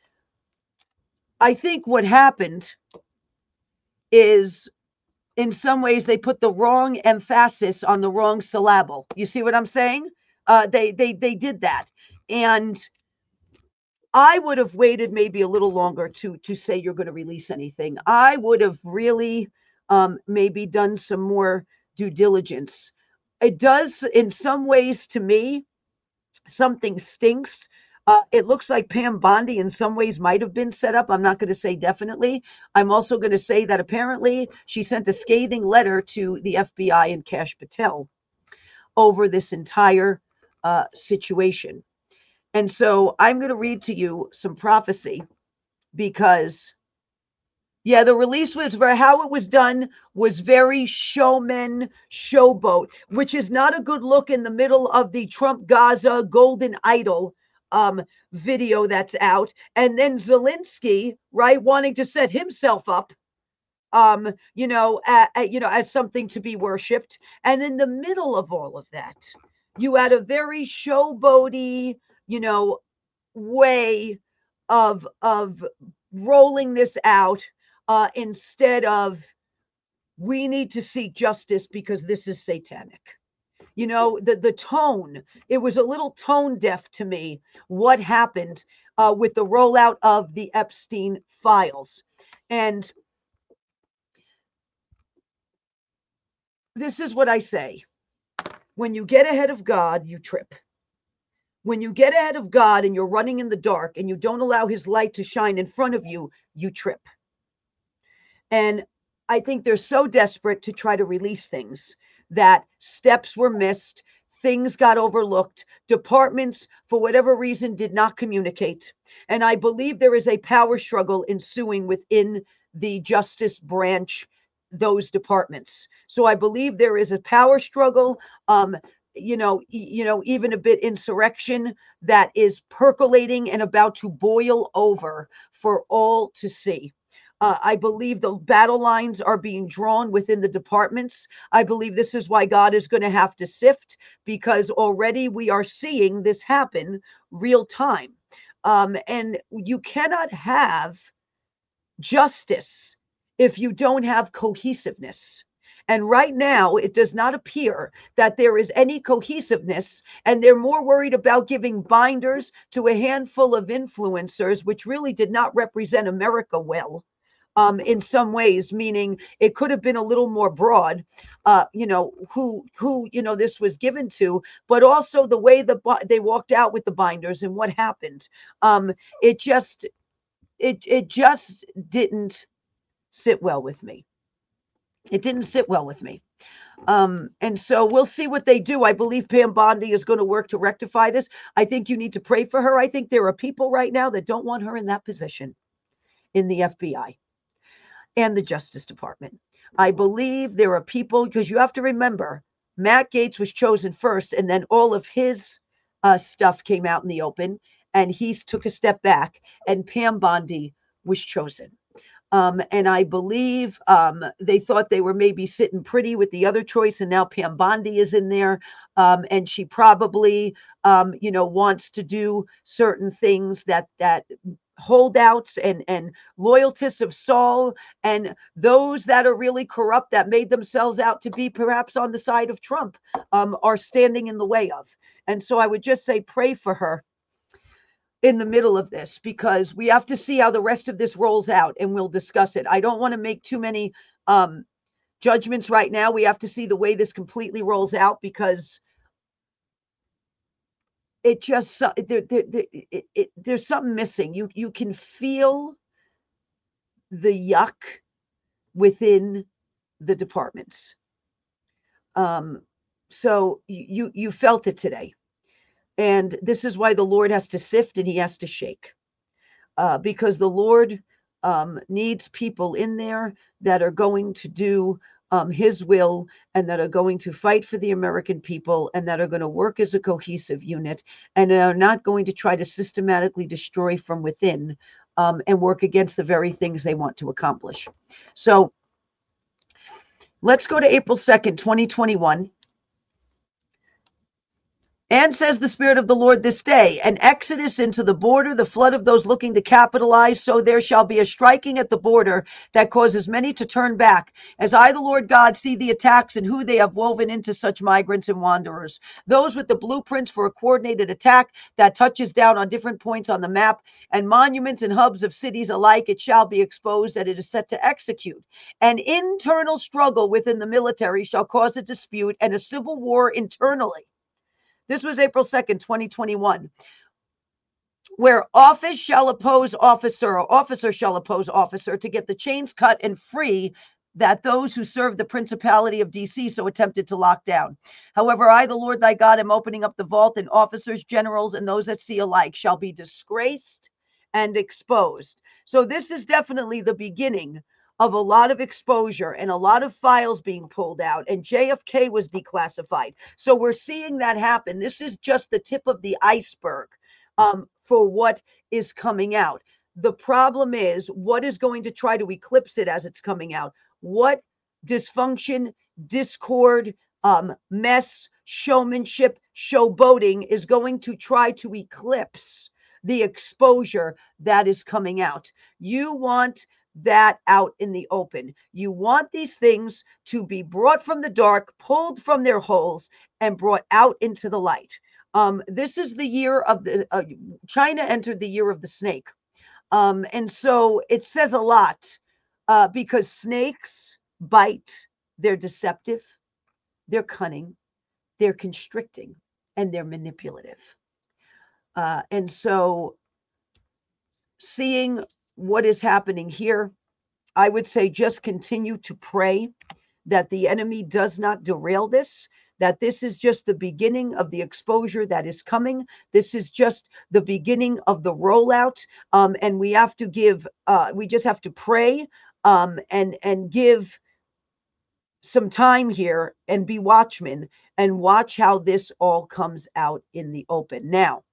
I think what happened is, in some ways, they put the wrong emphasis on the wrong syllable. You see what I'm saying? Uh, they they they did that. And I would have waited maybe a little longer to to say you're going to release anything. I would have really um, maybe done some more due diligence. It does, in some ways, to me, something stinks. Uh, it looks like Pam Bondi in some ways might have been set up. I'm not going to say definitely. I'm also going to say that apparently she sent a scathing letter to the F B I and Kash Patel over this entire uh, situation. And so I'm going to read to you some prophecy because, yeah, the release was very, how it was done was very showman, showboat, which is not a good look in the middle of the Trump Gaza Golden Idol um, video that's out. And then Zelensky, right, wanting to set himself up, um, you know, a, a, you know, as something to be worshipped. And in the middle of all of that, you had a very showboaty, you know, way of of rolling this out uh, instead of we need to seek justice because this is satanic. You know, the the tone, it was a little tone deaf to me what happened uh, with the rollout of the Epstein files. And this is what I say. When you get ahead of God, you trip. When you get ahead of God and you're running in the dark and you don't allow his light to shine in front of you, you trip. And I think they're so desperate to try to release things that steps were missed, things got overlooked, departments, for whatever reason, did not communicate. And I believe there is a power struggle ensuing within the justice branch, those departments. So I believe there is a power struggle. Um, you know, you know, even a bit insurrection that is percolating and about to boil over for all to see. Uh, I believe the battle lines are being drawn within the departments. I believe this is why God is going to have to sift, because already we are seeing this happen real time. Um, and you cannot have justice if you don't have cohesiveness. And right now, it does not appear that there is any cohesiveness, and they're more worried about giving binders to a handful of influencers, which really did not represent America well. Um, in some ways, meaning it could have been a little more broad, uh, you know, who who you know this was given to, but also the way the they walked out with the binders and what happened. Um, it just it it just didn't sit well with me. It didn't sit well with me. Um, and so we'll see what they do. I believe Pam Bondi is going to work to rectify this. I think you need to pray for her. I think there are people right now that don't want her in that position in the F B I and the Justice Department. I believe there are people, because you have to remember, Matt Gaetz was chosen first, and then all of his uh, stuff came out in the open, and he took a step back, and Pam Bondi was chosen. Um, and I believe um, they thought they were maybe sitting pretty with the other choice, and now Pam Bondi is in there, um, and she probably, um, you know, wants to do certain things that that holdouts and and loyalists of Saul and those that are really corrupt, that made themselves out to be perhaps on the side of Trump, um, are standing in the way of. And so I would just say pray for her in the middle of this, because we have to see how the rest of this rolls out, and we'll discuss it. I don't want to make too many um, judgments right now. We have to see the way this completely rolls out, because it just there, there, there, it, it, there's something missing. You you can feel the yuck within the departments. Um, so you you felt it today, and this is why the Lord has to sift and He has to shake, uh, because the Lord um, needs people in there that are going to do Um, his will, and that are going to fight for the American people, and that are going to work as a cohesive unit, and are not going to try to systematically destroy from within, um, and work against the very things they want to accomplish. So let's go to April second, twenty twenty-one. And says the Spirit of the Lord this day, an exodus into the border, the flood of those looking to capitalize. So there shall be a striking at the border that causes many to turn back. As I, the Lord God, see the attacks and who they have woven into such migrants and wanderers. Those with the blueprints for a coordinated attack that touches down on different points on the map and monuments and hubs of cities alike, it shall be exposed that it is set to execute. An internal struggle within the military shall cause a dispute and a civil war internally. This was April second, twenty twenty-one, where office shall oppose officer, or officer shall oppose officer, to get the chains cut and free that those who serve the principality of D C so attempted to lock down. However, I, the Lord thy God, am opening up the vault, and officers, generals, and those at sea alike shall be disgraced and exposed. So this is definitely the beginning of a lot of exposure and a lot of files being pulled out, and J F K was declassified. So we're seeing that happen. This is just the tip of the iceberg um, for what is coming out. The problem is, what is going to try to eclipse it as it's coming out? What dysfunction, discord, um, mess, showmanship, showboating is going to try to eclipse the exposure that is coming out? You want that out in the open. You want these things to be brought from the dark, pulled from their holes, and brought out into the light. Um, this is the year of the, uh, China entered the year of the snake. Um, and so it says a lot, uh, because snakes bite. They're deceptive, they're cunning, they're constricting, and they're manipulative. Uh, and so seeing what is happening here, I would say just continue to pray that the enemy does not derail this, that this is just the beginning of the exposure that is coming. This is just the beginning of the rollout. Um, and we have to give, uh, we just have to pray um, and, and give some time here and be watchmen and watch how this all comes out in the open. Now,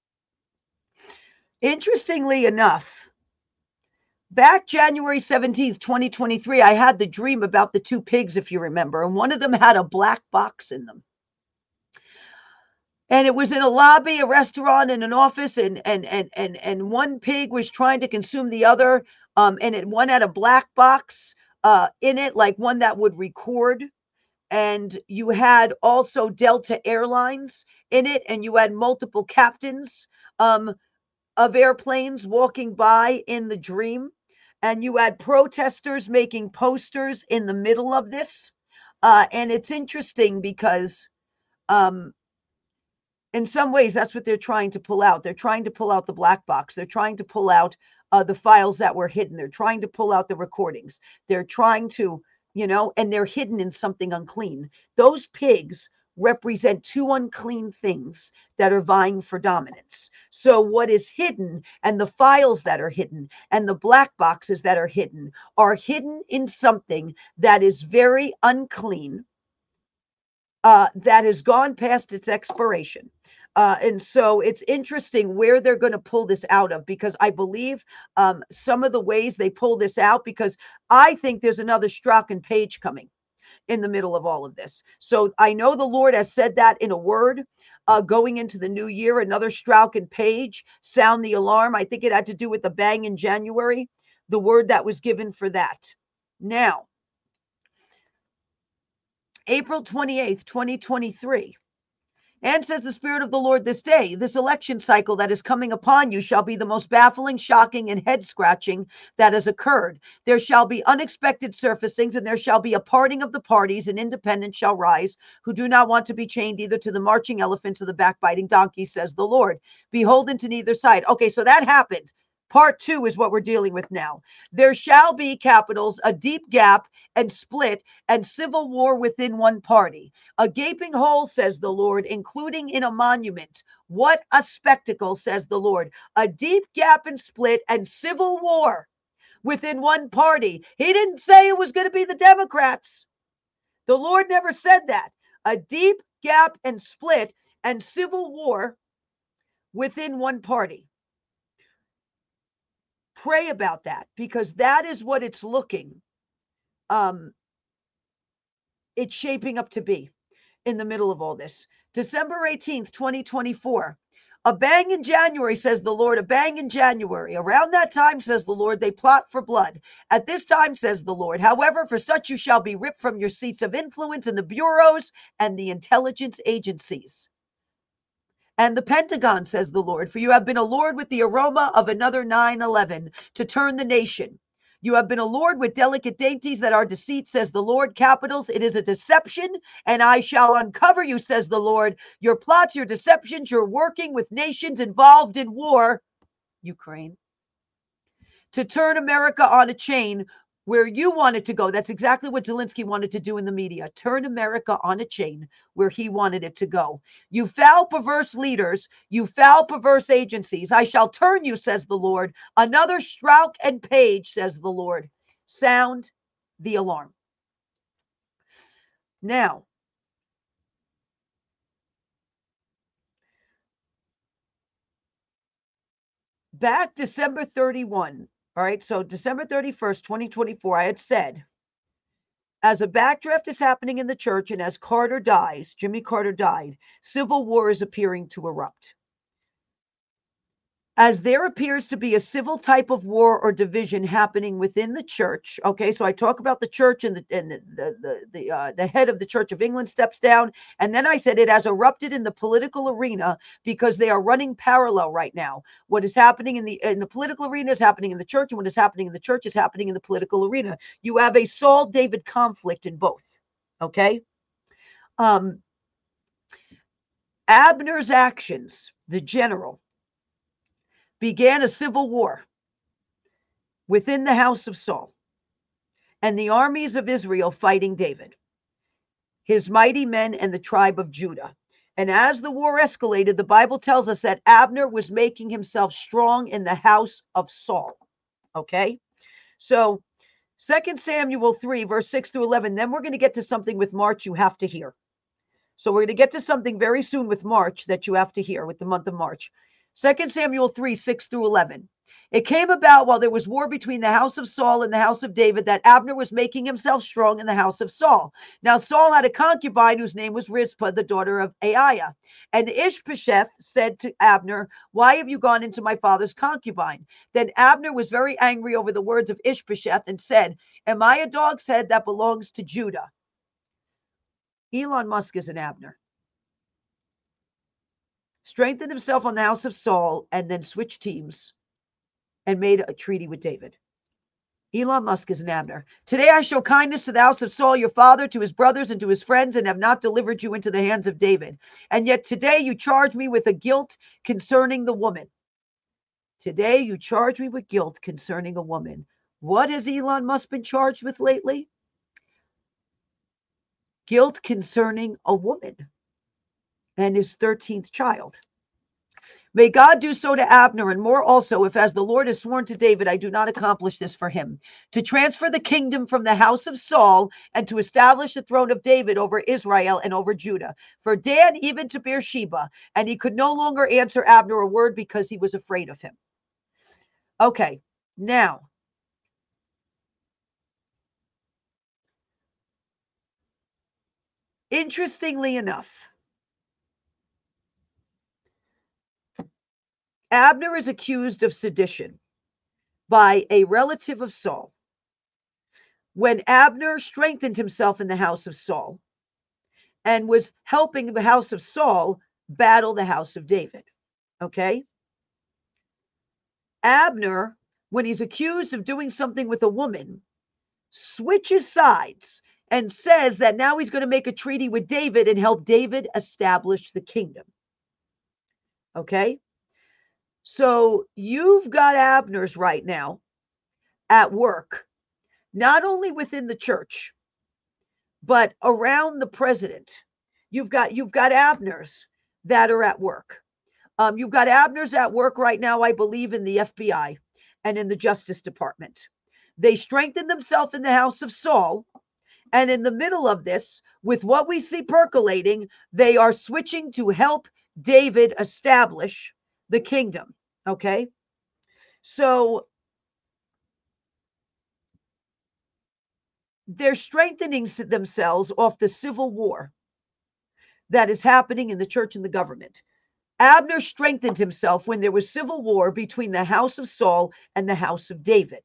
interestingly enough, back January seventeenth, twenty twenty-three, I had the dream about the two pigs, if you remember, and one of them had a black box in them. And it was in a lobby, a restaurant, and an office, and and and and and one pig was trying to consume the other, um, and it one had a black box uh, in it, like one that would record. And you had also Delta Airlines in it, and you had multiple captains um, of airplanes walking by in the dream, and you had protesters making posters in the middle of this. Uh, and it's interesting because um, in some ways, that's what they're trying to pull out. They're trying to pull out the black box. They're trying to pull out uh, the files that were hidden. They're trying to pull out the recordings. They're trying to, you know, and they're hidden in something unclean. Those pigs represent two unclean things that are vying for dominance. So what is hidden and the files that are hidden and the black boxes that are hidden are hidden in something that is very unclean, uh, that has gone past its expiration. Uh, and so it's interesting where they're going to pull this out of, because I believe um, some of the ways they pull this out, because I think there's another Strzok and Page coming in the middle of all of this. So I know the Lord has said that in a word uh, going into the new year, another Strzok and Page, sound the alarm. I think it had to do with the bang in January, the word that was given for that. Now, April twenty-eighth, twenty twenty-three. And says the Spirit of the Lord this day, this election cycle that is coming upon you shall be the most baffling, shocking, and head-scratching that has occurred. There shall be unexpected surfacings, and there shall be a parting of the parties, and independents shall rise, who do not want to be chained either to the marching elephants or the backbiting donkeys, says the Lord. Beholden to neither side. Okay, so that happened. Part two is what we're dealing with now. There shall be, capitals, a deep gap and split and civil war within one party. A gaping hole, says the Lord, including in a monument. What a spectacle, says the Lord. A deep gap and split and civil war within one party. He didn't say it was going to be the Democrats. The Lord never said that. A deep gap and split and civil war within one party. Pray about that, because that is what it's looking. Um, it's shaping up to be in the middle of all this. December eighteenth, twenty twenty-four. A bang in January, says the Lord, a bang in January. Around that time, says the Lord, they plot for blood. At this time, says the Lord, however, for such you shall be ripped from your seats of influence in the bureaus and the intelligence agencies. And the Pentagon, says the Lord, for you have been allured with the aroma of another nine eleven to turn the nation. You have been allured with delicate dainties that are deceit, says the Lord. Capitals, it is a deception, and I shall uncover you, says the Lord. Your plots, your deceptions, you're working with nations involved in war, Ukraine, to turn America on a chain where you wanted to go. That's exactly what Zelensky wanted to do in the media. Turn America on a chain where he wanted it to go. You foul, perverse leaders, you foul, perverse agencies, I shall turn you, says the Lord. Another Strzok and Page, says the Lord. Sound the alarm. Now, back December thirty-first, all right, so December thirty-first, twenty twenty-four, I had said, as a backdraft is happening in the church and as Carter dies, Jimmy Carter died, civil war is appearing to erupt. As there appears to be a civil type of war or division happening within the church. Okay, so I talk about the church, and the and the the the, the, uh, the head of the Church of England steps down, and then I said it has erupted in the political arena because they are running parallel right now. What is happening in the in the political arena is happening in the church, and what is happening in the church is happening in the political arena. You have a Saul-David conflict in both. Okay, um, Abner's actions, the general, began a civil war within the house of Saul and the armies of Israel fighting David, his mighty men, and the tribe of Judah. And as the war escalated, the Bible tells us that Abner was making himself strong in the house of Saul. Okay, so Second Samuel three, verse six through eleven. Then we're going to get to something with March you have to hear. So we're going to get to something very soon with March that you have to hear with the month of March. Second Samuel three, six through eleven. It came about while there was war between the house of Saul and the house of David that Abner was making himself strong in the house of Saul. Now Saul had a concubine whose name was Rizpah, the daughter of Aiah. And Ishbosheth said to Abner, "Why have you gone into my father's concubine?" Then Abner was very angry over the words of Ishbosheth and said, "Am I a dog's head that belongs to Judah?" Elon Musk is an Abner. Strengthened himself on the house of Saul and then switched teams and made a treaty with David. Elon Musk is an Abner. Today I show kindness to the house of Saul, your father, to his brothers and to his friends, and have not delivered you into the hands of David. And yet today you charge me with a guilt concerning the woman. Today you charge me with guilt concerning a woman. What has Elon Musk been charged with lately? Guilt concerning a woman and his thirteenth child. May God do so to Abner and more also, if as the Lord has sworn to David, I do not accomplish this for him, to transfer the kingdom from the house of Saul and to establish the throne of David over Israel and over Judah, for Dan even to Beersheba, and he could no longer answer Abner a word because he was afraid of him. Okay, now, interestingly enough, Abner is accused of sedition by a relative of Saul. When Abner strengthened himself in the house of Saul and was helping the house of Saul battle the house of David. Okay? Abner, when he's accused of doing something with a woman, switches sides and says that now he's going to make a treaty with David and help David establish the kingdom. Okay? So you've got Abners right now at work, not only within the church, but around the president. You've got you've got Abners that are at work. Um, you've got Abners at work right now, I believe, in the F B I and in the Justice Department. They strengthened themselves in the house of Saul, and in the middle of this, with what we see percolating, they are switching to help David establish the kingdom. Okay, so they're strengthening themselves off the civil war that is happening in the church and the government. Abner strengthened himself when there was civil war between the house of Saul and the house of David.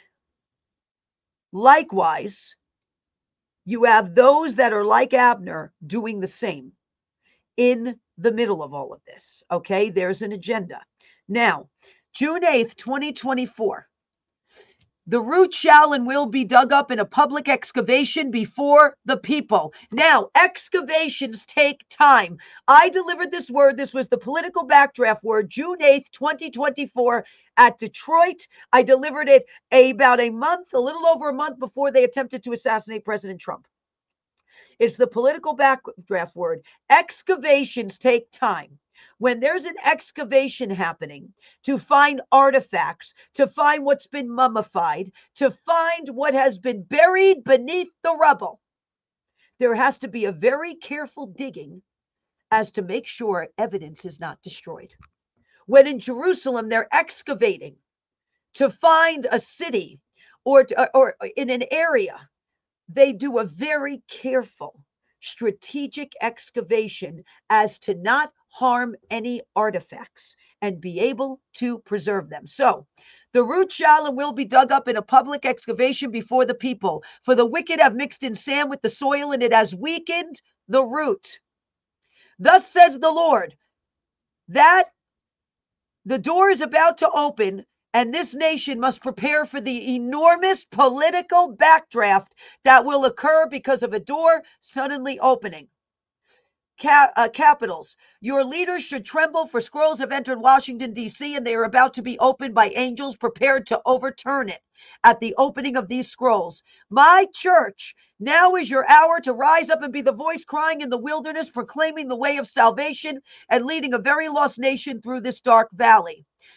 Likewise, you have those that are like Abner doing the same in the middle of all of this. Okay, there's an agenda. Now, June eighth, twenty twenty-four, the root shall and will be dug up in a public excavation before the people. Now, excavations take time. I delivered this word. This was the political backdraft word, June eighth, twenty twenty-four at Detroit. I delivered it a, about a month, a little over a month before they attempted to assassinate President Trump. It's the political backdraft word. Excavations take time. When there's an excavation happening to find artifacts, to find what's been mummified, to find what has been buried beneath the rubble, there has to be a very careful digging as to make sure evidence is not destroyed. When in Jerusalem, they're excavating to find a city or, to, or in an area, they do a very careful strategic excavation as to not harm any artifacts and be able to preserve them. So the root shall and will be dug up in a public excavation before the people. For the wicked have mixed in sand with the soil, and it has weakened the root. Thus says the Lord, that the door is about to open, and this nation must prepare for the enormous political backdraft that will occur because of a door suddenly opening. Cap, uh, capitals. Your leaders should tremble, for scrolls have entered Washington, D C, and they are about to be opened by angels prepared to overturn it at the opening of these scrolls. My church, now is your hour to rise up and be the voice crying in the wilderness, proclaiming the way of salvation and leading a very lost nation through this dark valley.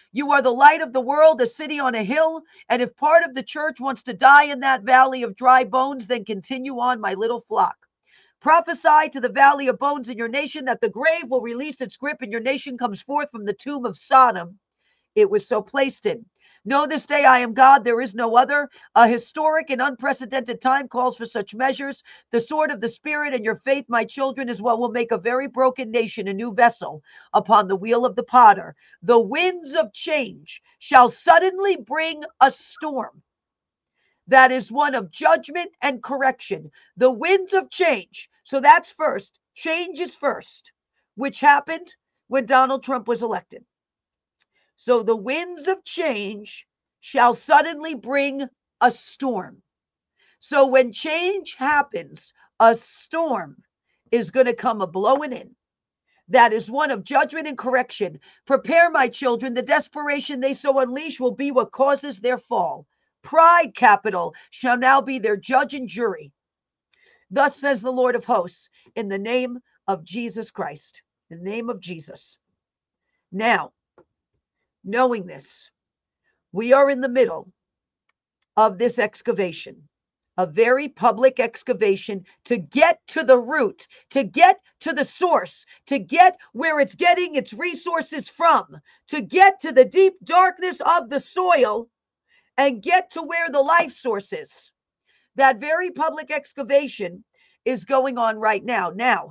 You are the light of the world, a city on a hill. And if part of the church wants to die in that valley of dry bones, then continue on, my little flock. Prophesy to the valley of bones in your nation that the grave will release its grip and your nation comes forth from the tomb of Sodom it was so placed in. Know this day I am God, there is no other. A historic and unprecedented time calls for such measures. The sword of the Spirit and your faith, my children, is what will make a very broken nation a new vessel upon the wheel of the potter. The winds of change shall suddenly bring a storm. That is one of judgment and correction. The winds of change. So that's first. Change is first, which happened when Donald Trump was elected. So the winds of change shall suddenly bring a storm. So when change happens, a storm is going to come a blowing in. That is one of judgment and correction. Prepare, my children. The desperation they so unleash will be what causes their fall. Pride capital shall now be their judge and jury. Thus says the Lord of hosts, in the name of Jesus Christ, in the name of Jesus. Now, knowing this, we are in the middle of this excavation, a very public excavation to get to the root, to get to the source, to get where it's getting its resources from, to get to the deep darkness of the soil and get to where the life source is. That very public excavation is going on right now. Now,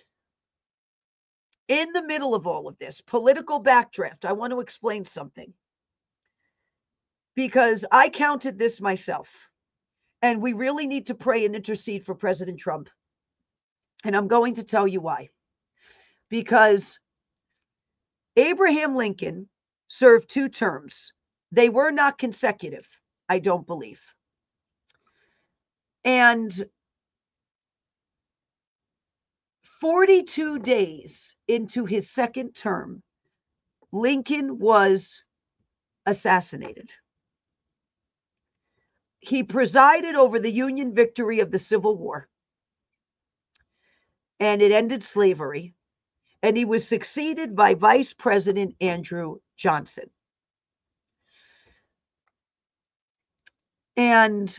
in the middle of all of this political backdraft, I want to explain something because I counted this myself, and we really need to pray and intercede for President Trump. And I'm going to tell you why. Because Abraham Lincoln served two terms. They were not consecutive, I don't believe. And forty-two days into his second term, Lincoln was assassinated. He presided over the Union victory of the Civil War, and it ended slavery, and he was succeeded by Vice President Andrew Johnson. And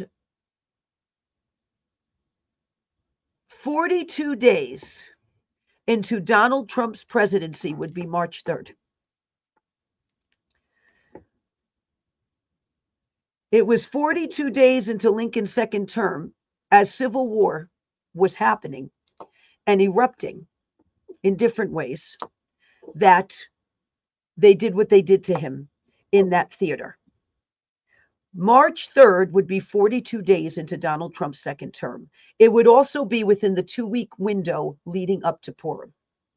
forty-two days into Donald Trump's presidency would be March third. It was forty-two days into Lincoln's second term as Civil War was happening and erupting in different ways that they did what they did to him in that theater. March third would be forty-two days into Donald Trump's second term. It would also be within the two-week window leading up to Purim.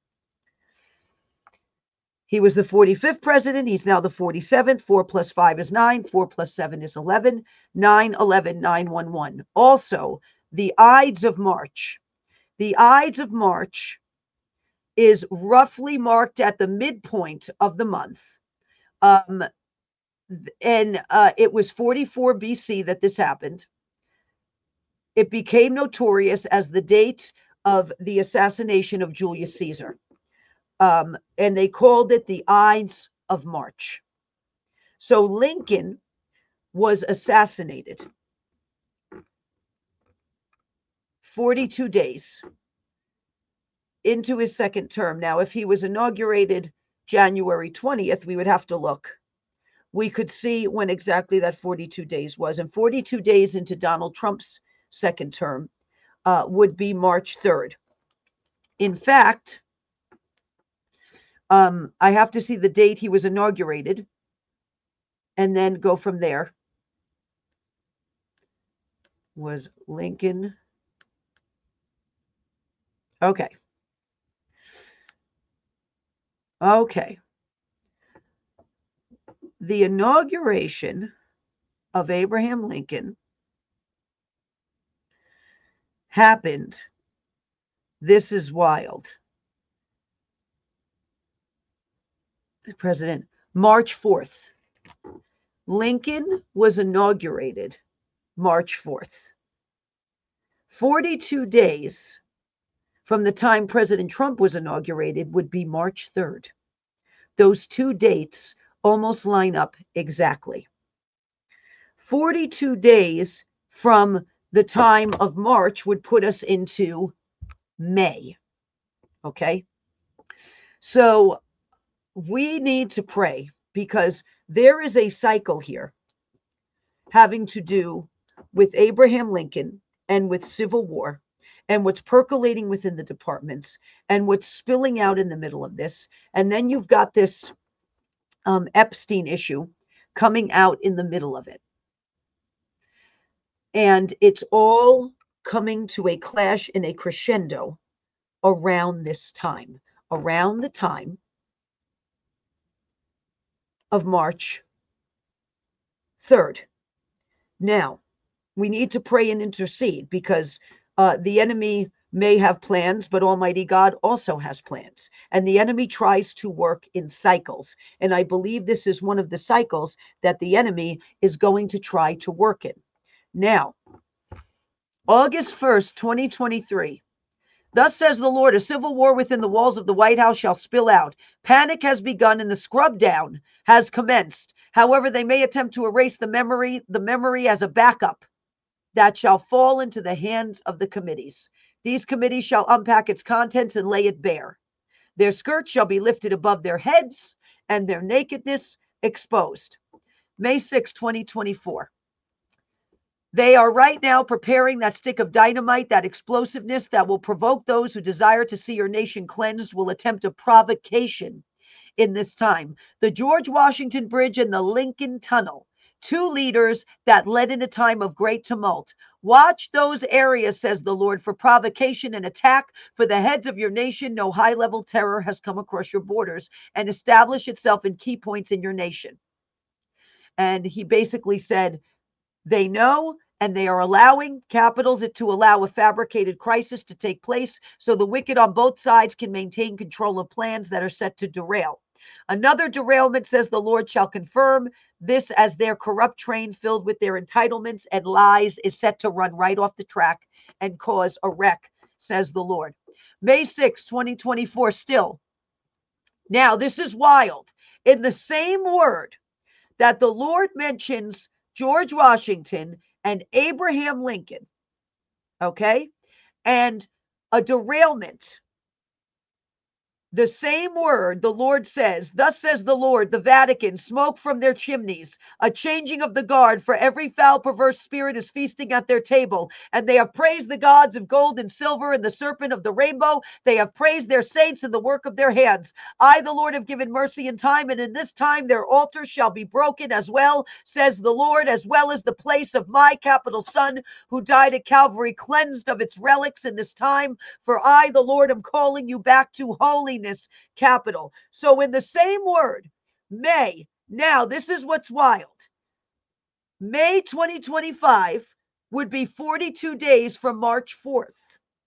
He was the forty-fifth president. He's now the forty-seventh. Four plus five is nine. Four plus seven is eleven. Nine, eleven, nine, one, one. Also, the Ides of March. The Ides of March is roughly marked at the midpoint of the month. Um, and uh, it was forty-four B C that this happened. It became notorious as the date of the assassination of Julius Caesar. Um, and they called it the Ides of March. So Lincoln was assassinated forty-two days into his second term. Now, if he was inaugurated January twentieth, we would have to look. We could see when exactly that forty-two days was. And forty-two days into Donald Trump's second term uh, would be March third. In fact, um, I have to see the date he was inaugurated and then go from there. Was Lincoln? Okay. Okay. The inauguration of Abraham Lincoln happened, this is wild, the president, March fourth. Lincoln was inaugurated March fourth. forty-two days from the time President Trump was inaugurated would be March third. Those two dates almost line up exactly. forty-two days from the time of March would put us into May. Okay? So we need to pray because there is a cycle here having to do with Abraham Lincoln and with Civil War and what's percolating within the departments and what's spilling out in the middle of this. And then you've got this um, Epstein issue coming out in the middle of it. And it's all coming to a clash in a crescendo around this time, around the time of March third. Now, we need to pray and intercede because uh, the enemy may have plans, but Almighty God also has plans. And the enemy tries to work in cycles. And I believe this is one of the cycles that the enemy is going to try to work in. Now, August first, twenty twenty-three. Thus says the Lord, a civil war within the walls of the White House shall spill out. Panic has begun and the scrub down has commenced. However, they may attempt to erase the memory, the memory as a backup that shall fall into the hands of the committees. These committees shall unpack its contents and lay it bare. Their skirts shall be lifted above their heads and their nakedness exposed. May sixth, twenty twenty-four. They are right now preparing that stick of dynamite, that explosiveness that will provoke those who desire to see your nation cleansed, will attempt a provocation in this time. The George Washington Bridge and the Lincoln Tunnel, two leaders that led in a time of great tumult. Watch those areas, says the Lord, for provocation and attack. For the heads of your nation, no high-level terror has come across your borders and established itself in key points in your nation. And he basically said, they know, and they are allowing capitals to allow a fabricated crisis to take place so the wicked on both sides can maintain control of plans that are set to derail. Another derailment, says the Lord, shall confirm this as their corrupt train filled with their entitlements and lies is set to run right off the track and cause a wreck, says the Lord. May sixth, twenty twenty-four, still. Now, this is wild. In the same word that the Lord mentions George Washington and Abraham Lincoln, okay, and a derailment, the same word, the Lord says, thus says the Lord, the Vatican, smoke from their chimneys, a changing of the guard, for every foul, perverse spirit is feasting at their table. And they have praised the gods of gold and silver and the serpent of the rainbow. They have praised their saints and the work of their hands. I, the Lord, have given mercy in time, and in this time their altars shall be broken as well, says the Lord, as well as the place of my capital Son, who died at Calvary, cleansed of its relics in this time. For I, the Lord, am calling you back to holiness. Capital. So in the same word, May, now this is what's wild. May twenty twenty-five would be forty-two days from March fourth.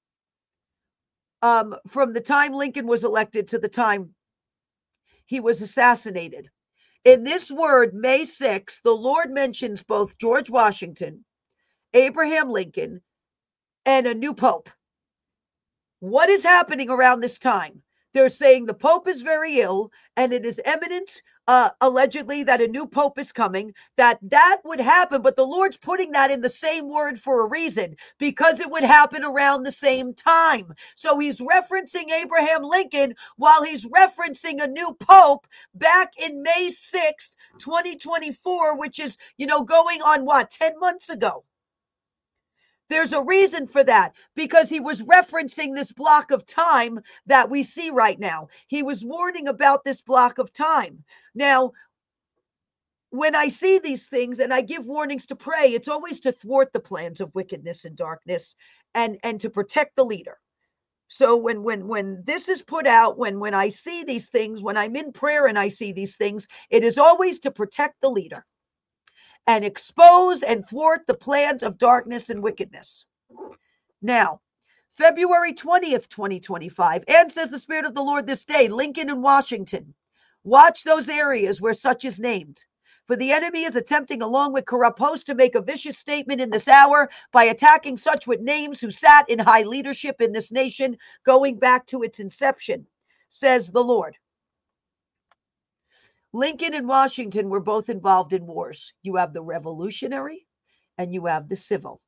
Um, from the time Lincoln was elected to the time he was assassinated. In this word, May sixth, the Lord mentions both George Washington, Abraham Lincoln, and a new pope. What is happening around this time? They're saying the Pope is very ill, and it is eminent, uh, allegedly, that a new Pope is coming, that that would happen. But the Lord's putting that in the same word for a reason, because it would happen around the same time. So he's referencing Abraham Lincoln while he's referencing a new Pope back in May sixth, twenty twenty-four, which is, you know, going on what, ten months ago. There's a reason for that, because he was referencing this block of time that we see right now. He was warning about this block of time. Now, when I see these things and I give warnings to pray, it's always to thwart the plans of wickedness and darkness and, and to protect the leader. So when when when this is put out, when when I see these things, when I'm in prayer and I see these things, it is always to protect the leader and expose and thwart the plans of darkness and wickedness. Now, February twentieth, twenty twenty-five, and says the Spirit of the Lord this day, Lincoln and Washington, watch those areas where such is named. For the enemy is attempting, along with corrupt hosts, to make a vicious statement in this hour by attacking such with names who sat in high leadership in this nation, going back to its inception, says the Lord. Lincoln and Washington were both involved in wars. You have the Revolutionary and you have the Civil.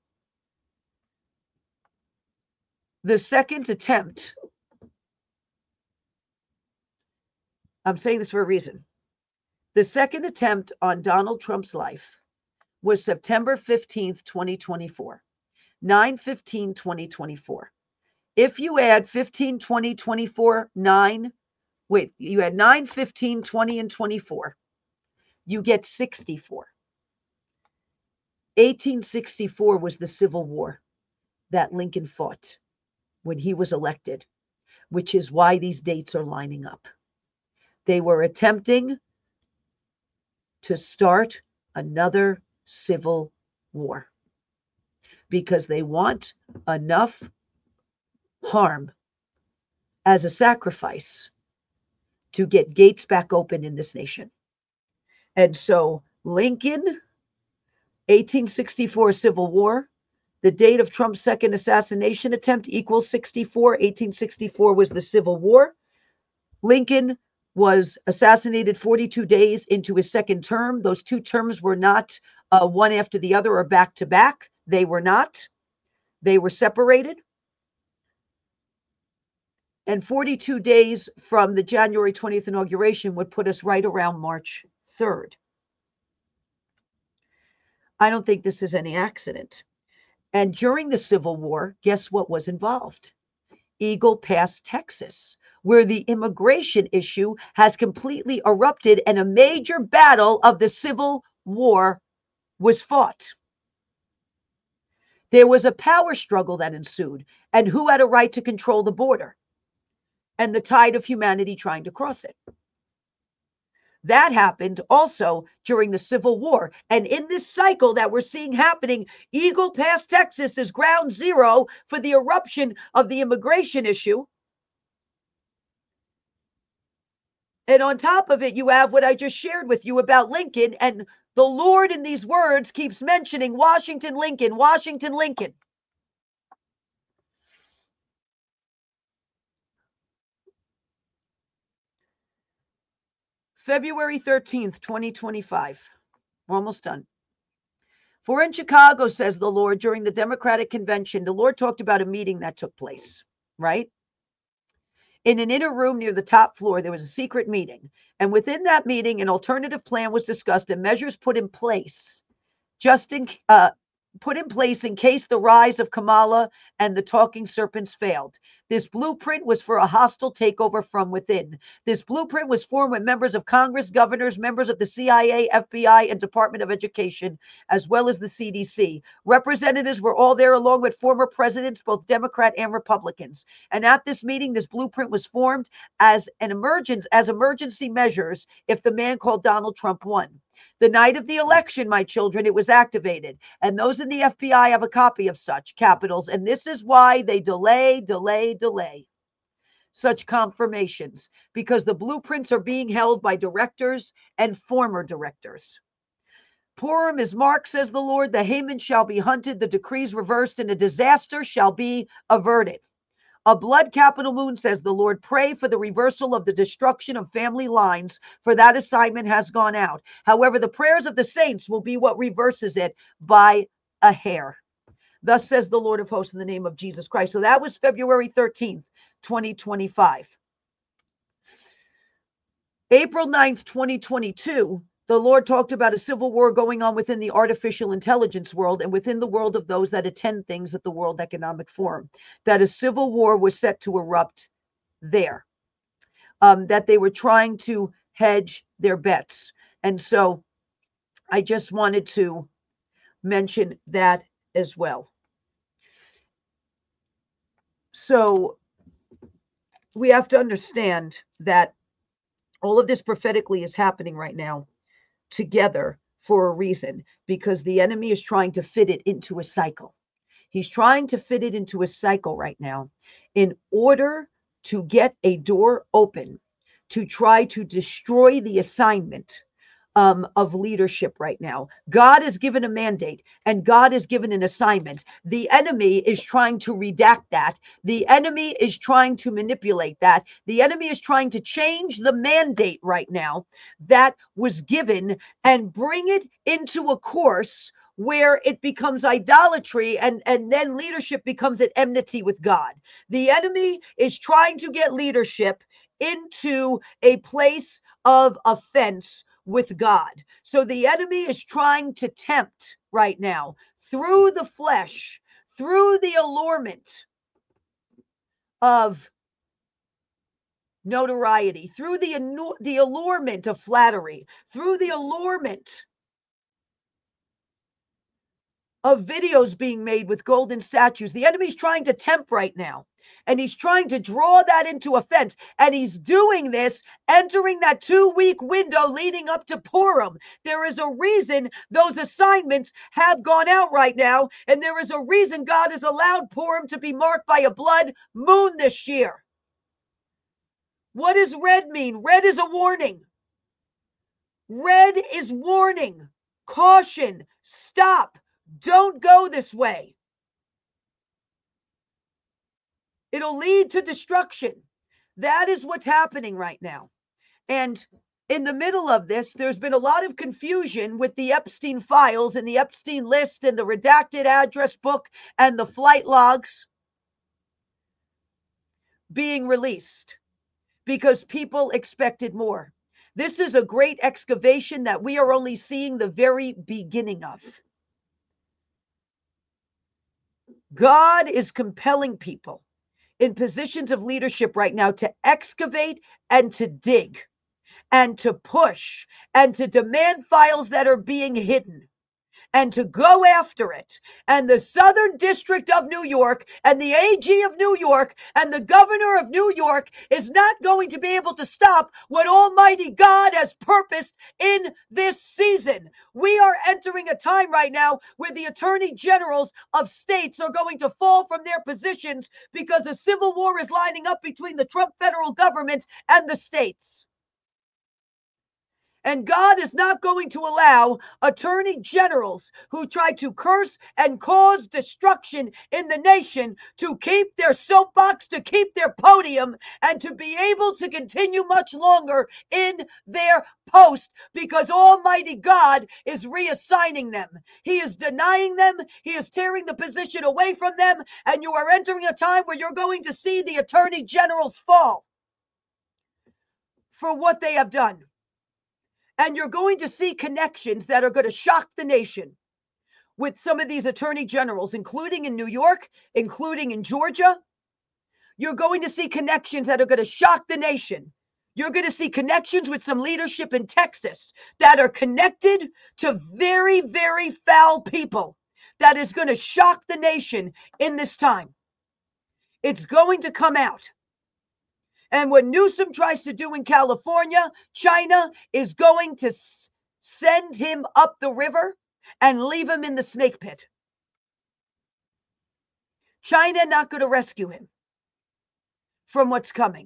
The second attempt, I'm saying this for a reason. The second attempt on Donald Trump's life was September fifteenth, twenty twenty-four. nine fifteen twenty twenty-four. If you add fifteen, twenty, twenty-four, nine, wait, you had nine, fifteen, twenty, and twenty-four. You get sixty-four. eighteen sixty-four was the Civil War that Lincoln fought when he was elected, which is why these dates are lining up. They were attempting to start another civil war because they want enough harm as a sacrifice to get gates back open in this nation. And so Lincoln, eighteen sixty-four Civil War, the date of Trump's second assassination attempt equals sixty-four. eighteen sixty-four was the Civil War. Lincoln was assassinated forty-two days into his second term. Those two terms were not uh, one after the other or back to back. They were not. They were separated. And forty-two days from the January twentieth inauguration would put us right around March third. I don't think this is any accident. And during the Civil War, guess what was involved? Eagle Pass, Texas, where the immigration issue has completely erupted and a major battle of the Civil War was fought. There was a power struggle that ensued, and who had a right to control the border and the tide of humanity trying to cross it. That happened also during the Civil War. And in this cycle that we're seeing happening, Eagle Pass, Texas is ground zero for the eruption of the immigration issue. And on top of it, you have what I just shared with you about Lincoln. And the Lord in these words keeps mentioning Washington, Lincoln, Washington, Lincoln. February thirteenth, twenty twenty-five. We're almost done. For in Chicago, says the Lord, during the Democratic convention, the Lord talked about a meeting that took place, right? In an inner room near the top floor, there was a secret meeting. And within that meeting, an alternative plan was discussed and measures put in place, just in, uh, put in place in case the rise of Kamala and the talking serpents failed. This blueprint was for a hostile takeover from within. This blueprint was formed with members of Congress, governors, members of the C I A, F B I, and Department of Education, as well as the C D C. Representatives were all there, along with former presidents, both Democrat and Republicans. And at this meeting, this blueprint was formed as an emergence, as emergency measures if the man called Donald Trump won. The night of the election, my children, it was activated. And those in the F B I have a copy of such capitals. And this is why they delay, delay, delay such confirmations, because the blueprints are being held by directors and former directors. Purim is marked, says the Lord. The Haman shall be hunted, the decrees reversed, and a disaster shall be averted. A blood capital moon, says the Lord. Pray for the reversal of the destruction of family lines, for that assignment has gone out. However, the prayers of the saints will be what reverses it by a hair. Thus says the Lord of hosts, in the name of Jesus Christ. So that was February thirteenth, twenty twenty-five. April ninth, twenty twenty-two, the Lord talked about a civil war going on within the artificial intelligence world and within the world of those that attend things at the World Economic Forum, that a civil war was set to erupt there, um, that they were trying to hedge their bets. And so I just wanted to mention that as well. So we have to understand that all of this prophetically is happening right now together for a reason, because the enemy is trying to fit it into a cycle. He's trying to fit it into a cycle right now in order to get a door open to try to destroy the assignment um, of leadership right now. God is given a mandate and God is given an assignment. The enemy is trying to redact that. The enemy is trying to manipulate that. The enemy is trying to change the mandate right now that was given and bring it into a course where it becomes idolatry, and, and then leadership becomes at enmity with God. The enemy is trying to get leadership into a place of offense with God. So the enemy is trying to tempt right now through the flesh, through the allurement of notoriety, through the, the allurement of flattery, through the allurement of videos being made with golden statues. The enemy's trying to tempt right now. And he's trying to draw that into offense. And he's doing this, entering that two-week window leading up to Purim. There is a reason those assignments have gone out right now. And there is a reason God has allowed Purim to be marked by a blood moon this year. What does red mean? Red is a warning. Red is warning. Caution. Stop. Don't go this way. It'll lead to destruction. That is what's happening right now. And in the middle of this, there's been a lot of confusion with the Epstein files and the Epstein list and the redacted address book and the flight logs being released because people expected more. This is a great excavation that we are only seeing the very beginning of. God is compelling people in positions of leadership right now to excavate and to dig and to push and to demand files that are being hidden and to go after it. And the Southern District of New York and the A G of New York and the governor of New York is not going to be able to stop what Almighty God has purposed in this season. We are entering a time right now where the attorney generals of states are going to fall from their positions because a civil war is lining up between the Trump federal government and the states. And God is not going to allow attorney generals who try to curse and cause destruction in the nation to keep their soapbox, to keep their podium, and to be able to continue much longer in their post, because Almighty God is reassigning them. He is denying them. He is tearing the position away from them. And you are entering a time where you're going to see the attorney generals fall for what they have done. And you're going to see connections that are going to shock the nation with some of these attorney generals, including in New York, including in Georgia. You're going to see connections that are going to shock the nation. You're going to see connections with some leadership in Texas that are connected to very, very foul people that is going to shock the nation in this time. It's going to come out. And what Newsom tries to do in California, China is going to s- send him up the river and leave him in the snake pit. China not going to rescue him from what's coming.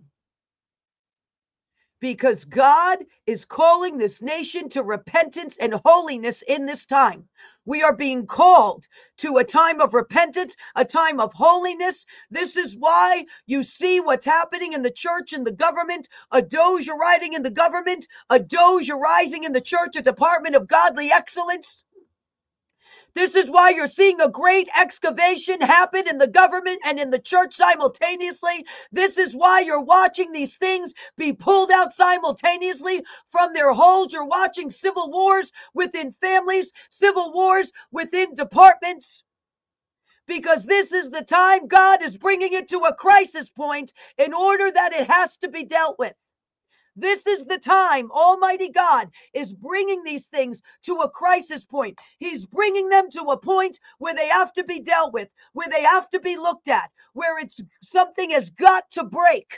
Because God is calling this nation to repentance and holiness in this time. We are being called to a time of repentance, a time of holiness. This is why you see what's happening in the church and the government. A doge arising in the government, a doge arising in the church, a department of godly excellence. This is why you're seeing a great excavation happen in the government and in the church simultaneously. This is why you're watching these things be pulled out simultaneously from their holds. You're watching civil wars within families, civil wars within departments. Because this is the time God is bringing it to a crisis point in order that it has to be dealt with. This is the time Almighty God is bringing these things to a crisis point. He's bringing them to a point where they have to be dealt with, where they have to be looked at, where it's something has got to break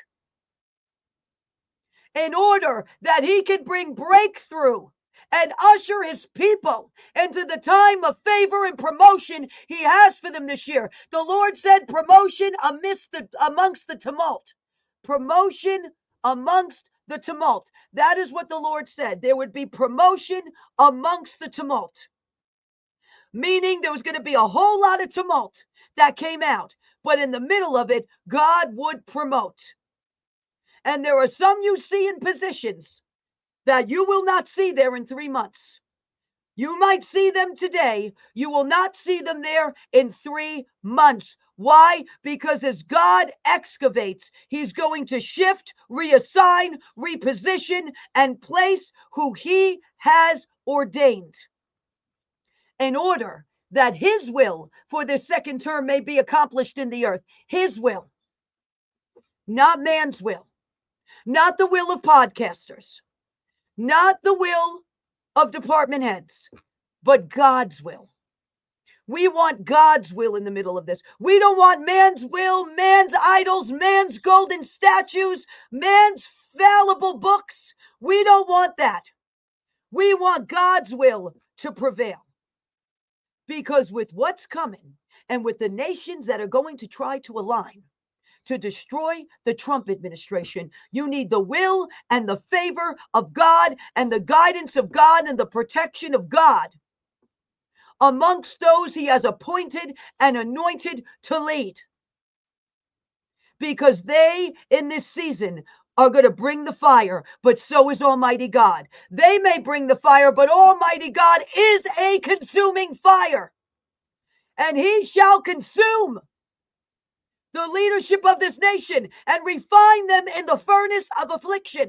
in order that he can bring breakthrough and usher his people into the time of favor and promotion he has for them this year. The Lord said promotion amidst the, amongst the tumult. Promotion amongst the tumult. That is what the Lord said. There would be promotion amongst the tumult, meaning there was going to be a whole lot of tumult that came out, but in the middle of it, God would promote. And there are some you see in positions that you will not see there in three months. You might see them today. You will not see them there in three months. Why? Because as God excavates, he's going to shift, reassign, reposition, and place who he has ordained in order that his will for this second term may be accomplished in the earth. His will, not man's will, not the will of podcasters, not the will of department heads, but God's will. We want God's will in the middle of this. We don't want man's will, man's idols, man's golden statues, man's fallible books. We don't want that. We want God's will to prevail. Because with what's coming and with the nations that are going to try to align to destroy the Trump administration, you need the will and the favor of God and the guidance of God and the protection of God amongst those he has appointed and anointed to lead. Because they, in this season, are going to bring the fire, but so is Almighty God. They may bring the fire, but Almighty God is a consuming fire. And he shall consume the leadership of this nation and refine them in the furnace of affliction.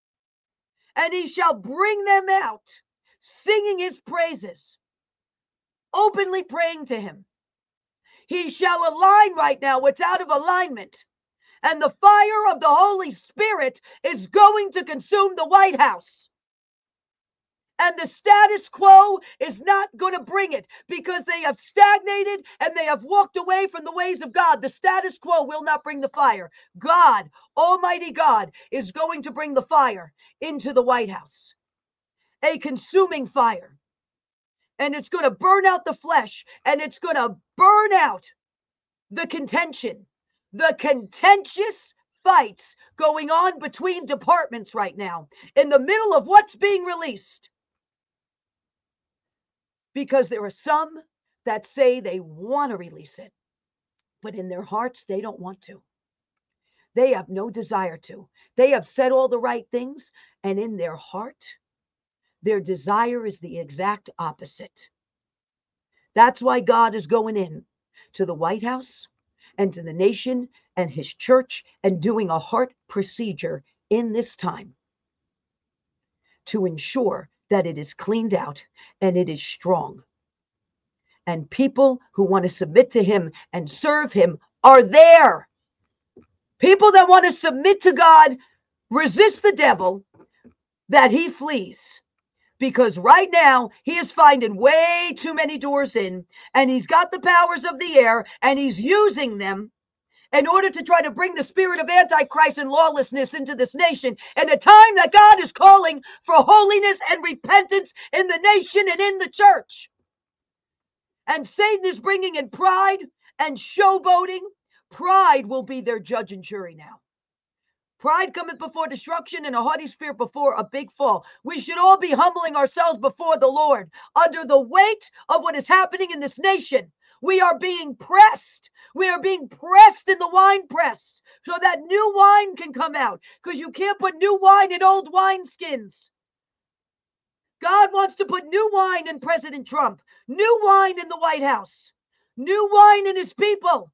And he shall bring them out, singing his praises, openly praying to him. He shall align right now what's out of alignment. And the fire of the Holy Spirit is going to consume the White House. And the status quo is not going to bring it because they have stagnated and they have walked away from the ways of God. The status quo will not bring the fire. God, Almighty God, is going to bring the fire into the White House. A consuming fire. And it's going to burn out the flesh, and it's going to burn out the contention, the contentious fights going on between departments right now in the middle of what's being released. Because there are some that say they want to release it, but in their hearts, they don't want to. They have no desire to. They have said all the right things, and in their heart, their desire is the exact opposite. That's why God is going in to the White House and to the nation and his church and doing a heart procedure in this time to ensure that it is cleaned out and it is strong. And people who want to submit to him and serve him are there. People that want to submit to God, resist the devil, that he flees. Because right now, he is finding way too many doors in, and he's got the powers of the air, and he's using them in order to try to bring the spirit of Antichrist and lawlessness into this nation in a time that God is calling for holiness and repentance in the nation and in the church. And Satan is bringing in pride and showboating. Pride will be their judge and jury now. Pride cometh before destruction and a haughty spirit before a big fall. We should all be humbling ourselves before the Lord under the weight of what is happening in this nation. We are being pressed. We are being pressed in the wine press so that new wine can come out, because you can't put new wine in old wineskins. God wants to put new wine in President Trump, new wine in the White House, new wine in his people.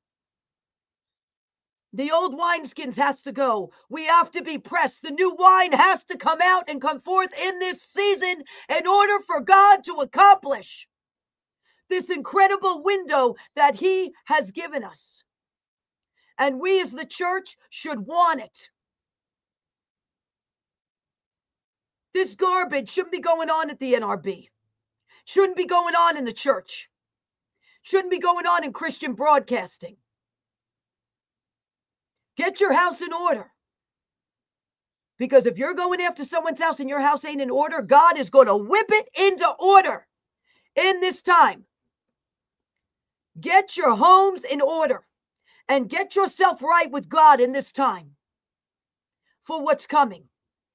The old wineskins has to go. We have to be pressed. The new wine has to come out and come forth in this season in order for God to accomplish this incredible window that he has given us. And we as the church should want it. This garbage shouldn't be going on at the N R B. Shouldn't be going on in the church. Shouldn't be going on in Christian broadcasting. Get your house in order. Because if you're going after someone's house and your house ain't in order, God is going to whip it into order in this time. Get your homes in order and get yourself right with God in this time for what's coming.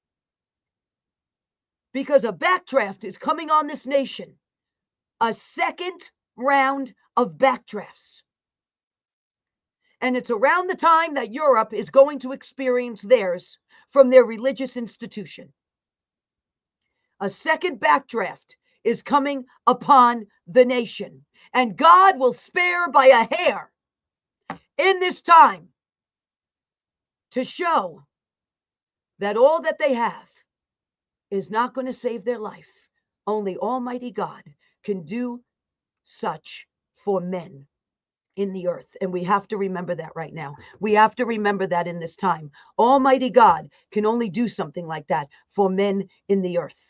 because a backdraft is coming on this nation. A second round of backdrafts. And it's around the time that Europe is going to experience theirs from their religious institution. A second backdraft is coming upon the nation. And God will spare by a hair in this time to show that all that they have is not going to save their life. Only Almighty God can do such for men in the earth. And we have to remember that right now. We have to remember that in this time. Almighty God can only do something like that for men in the earth.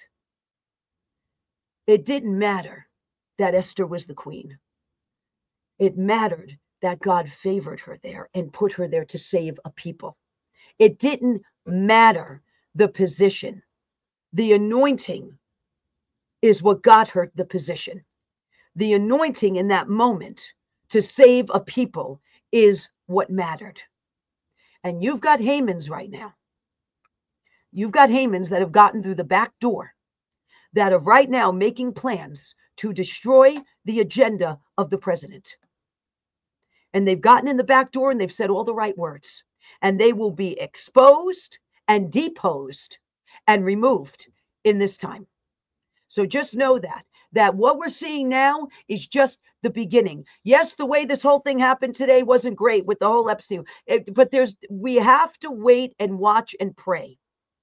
It didn't matter that Esther was the queen. It mattered that God favored her there and put her there to save a people. It didn't matter the position. The anointing is what got her the position. The anointing in that moment to save a people is what mattered. And you've got Hamans right now. You've got Hamans that have gotten through the back door, that are right now making plans to destroy the agenda of the president. And they've gotten in the back door and they've said all the right words. And they will be exposed and deposed and removed in this time. So just know that, that what we're seeing now is just the beginning. Yes, the way this whole thing happened today wasn't great with the whole Epstein, it, but there's, we have to wait and watch and pray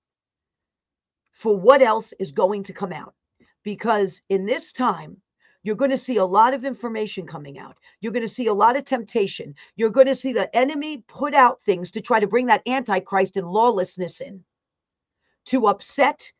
for what else is going to come out. Because in this time, you're going to see a lot of information coming out. You're going to see a lot of temptation. You're going to see the enemy put out things to try to bring that Antichrist and lawlessness in, to upset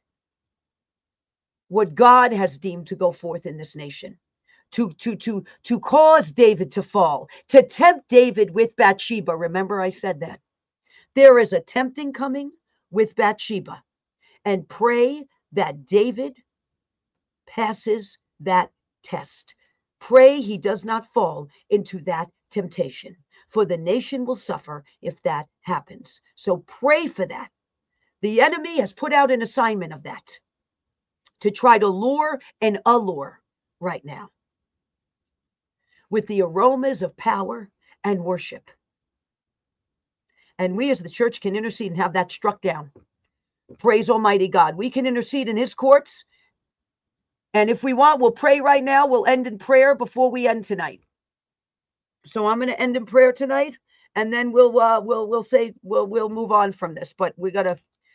what God has deemed to go forth in this nation, to, to, to, to cause David to fall, to tempt David with Bathsheba. Remember, I said that. There is a tempting coming with Bathsheba. And pray that David passes that test. Pray he does not fall into that temptation, for the nation will suffer if that happens. So pray for that. The enemy has put out an assignment of that to try to lure and allure right now with the aromas of power and worship. And we as the church can intercede and have that struck down. Praise Almighty God. We can intercede in his courts. And if we want, we'll pray right now. We'll end in prayer before we end tonight. So I'm going to end in prayer tonight, and then we'll uh, we'll we'll say we'll we'll move on from this. But we gotta.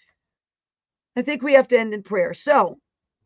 I think we have to end in prayer. So,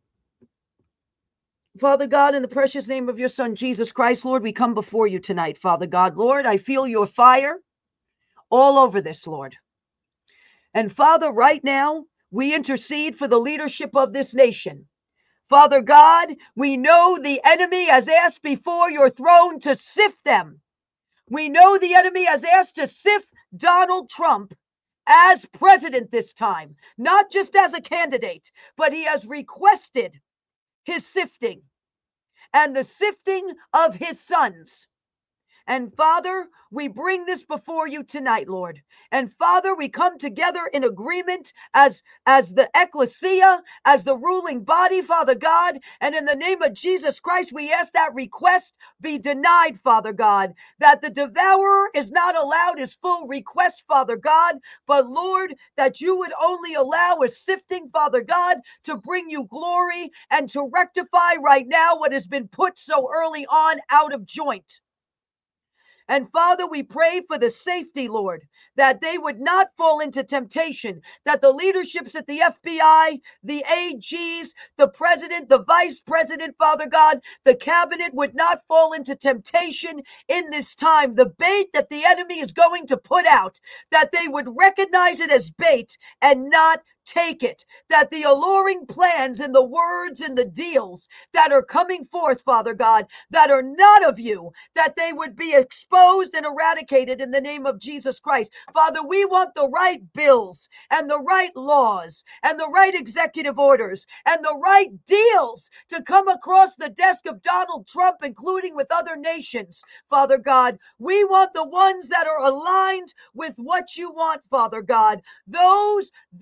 Father God, in the precious name of your Son Jesus Christ, Lord, we come before you tonight, Father God, Lord. I feel your fire all over this, Lord. And Father, right now we intercede for the leadership of this nation. Father God, we know the enemy has asked before your throne to sift them. We know the enemy has asked to sift Donald Trump as president this time, not just as a candidate, but he has requested his sifting and the sifting of his sons. And Father, we bring this before you tonight, Lord. And Father, we come together in agreement as, as the ecclesia, as the ruling body, Father God. And in the name of Jesus Christ, we ask that request be denied, Father God. That the devourer is not allowed his full request, Father God. But Lord, that you would only allow a sifting, Father God, to bring you glory and to rectify right now what has been put so early on out of joint. And Father, we pray for the safety, Lord, that they would not fall into temptation, that the leaderships at the F B I, the A Gs, the president, the vice president, Father God, the cabinet would not fall into temptation in this time. The bait that the enemy is going to put out, that they would recognize it as bait and not take it, that the alluring plans and the words and the deals that are coming forth, Father God, that are not of you, that they would be exposed and eradicated in the name of Jesus Christ. Father, we want the right bills and the right laws and the right executive orders and the right deals to come across the desk of Donald Trump, including with other nations, Father God. We want the ones that are aligned with what you want, Father God, those that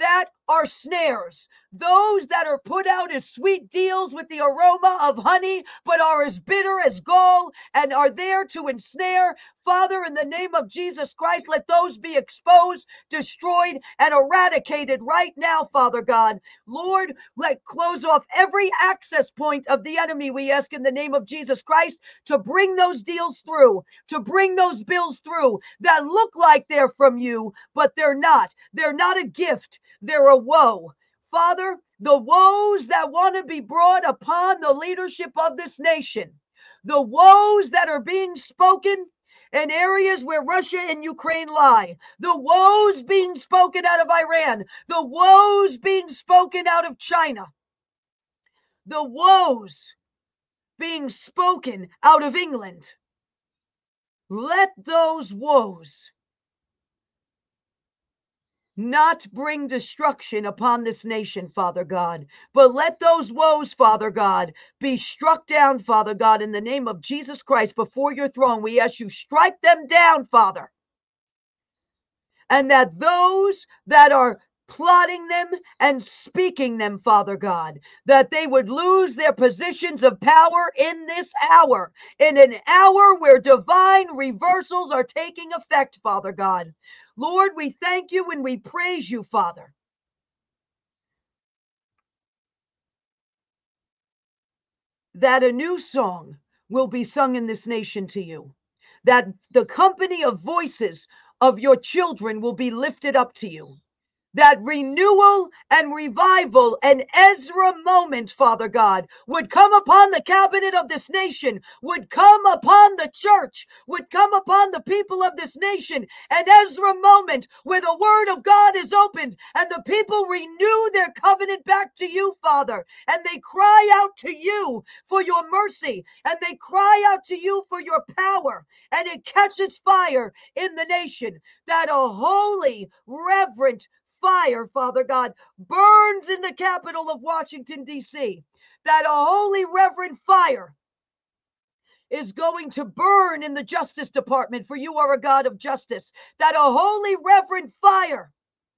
are snares. Those that are put out as sweet deals with the aroma of honey, but are as bitter as gall and are there to ensnare. Father, in the name of Jesus Christ, let those be exposed, destroyed, and eradicated right now, Father God. Lord, let close off every access point of the enemy, we ask in the name of Jesus Christ, to bring those deals through, to bring those bills through that look like they're from you, but they're not. They're not a gift. They're a woe. Father, the woes that want to be brought upon the leadership of this nation, the woes that are being spoken in areas where Russia and Ukraine lie, the woes being spoken out of Iran, the woes being spoken out of China, the woes being spoken out of England. Let those woes not bring destruction upon this nation, Father God, but let those woes, Father God, be struck down, Father God, in the name of Jesus Christ before your throne. We ask you, strike them down, Father, and that those that are plotting them and speaking them, Father God, that they would lose their positions of power in this hour, in an hour where divine reversals are taking effect, Father God. Lord, we thank you and we praise you, Father. That a new song will be sung in this nation to you. That the company of voices of your children will be lifted up to you. That renewal and revival and Ezra moment, Father God, would come upon the cabinet of this nation, would come upon the church, would come upon the people of this nation. An Ezra moment where the word of God is opened and the people renew their covenant back to you, Father, and they cry out to you for your mercy, and they cry out to you for your power, and it catches fire in the nation. That a holy, reverent fire, Father God, burns in the capital of Washington, D C, that a holy, reverent fire is going to burn in the Justice Department, for you are a God of justice, that a holy, reverent fire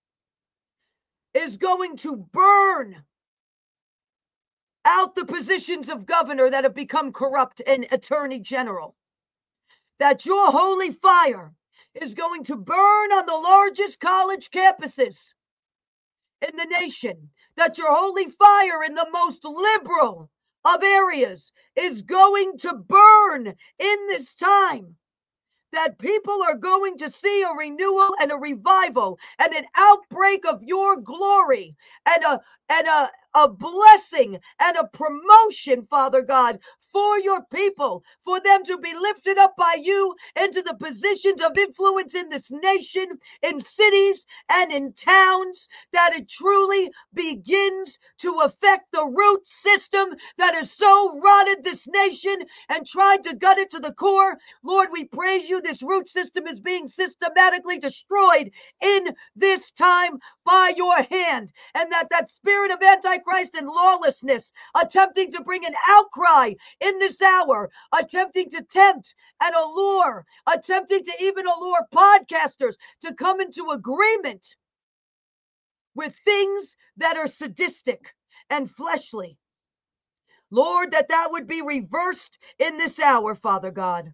is going to burn out the positions of governor that have become corrupt and attorney general, that your holy fire is going to burn on the largest college campuses in the nation, that your holy fire in the most liberal of areas is going to burn in this time, that people are going to see a renewal and a revival and an outbreak of your glory and a and a, a blessing and a promotion, Father God, for your people, for them to be lifted up by you into the positions of influence in this nation, in cities and in towns, that it truly begins to affect the root system that has so rotted this nation and tried to gut it to the core. Lord, we praise you. This root system is being systematically destroyed in this time by your hand, and that that spirit of antichrist and lawlessness attempting to bring an outcry in this hour, attempting to tempt and allure, attempting to even allure podcasters to come into agreement with things that are sadistic and fleshly. Lord, that that would be reversed in this hour, Father God.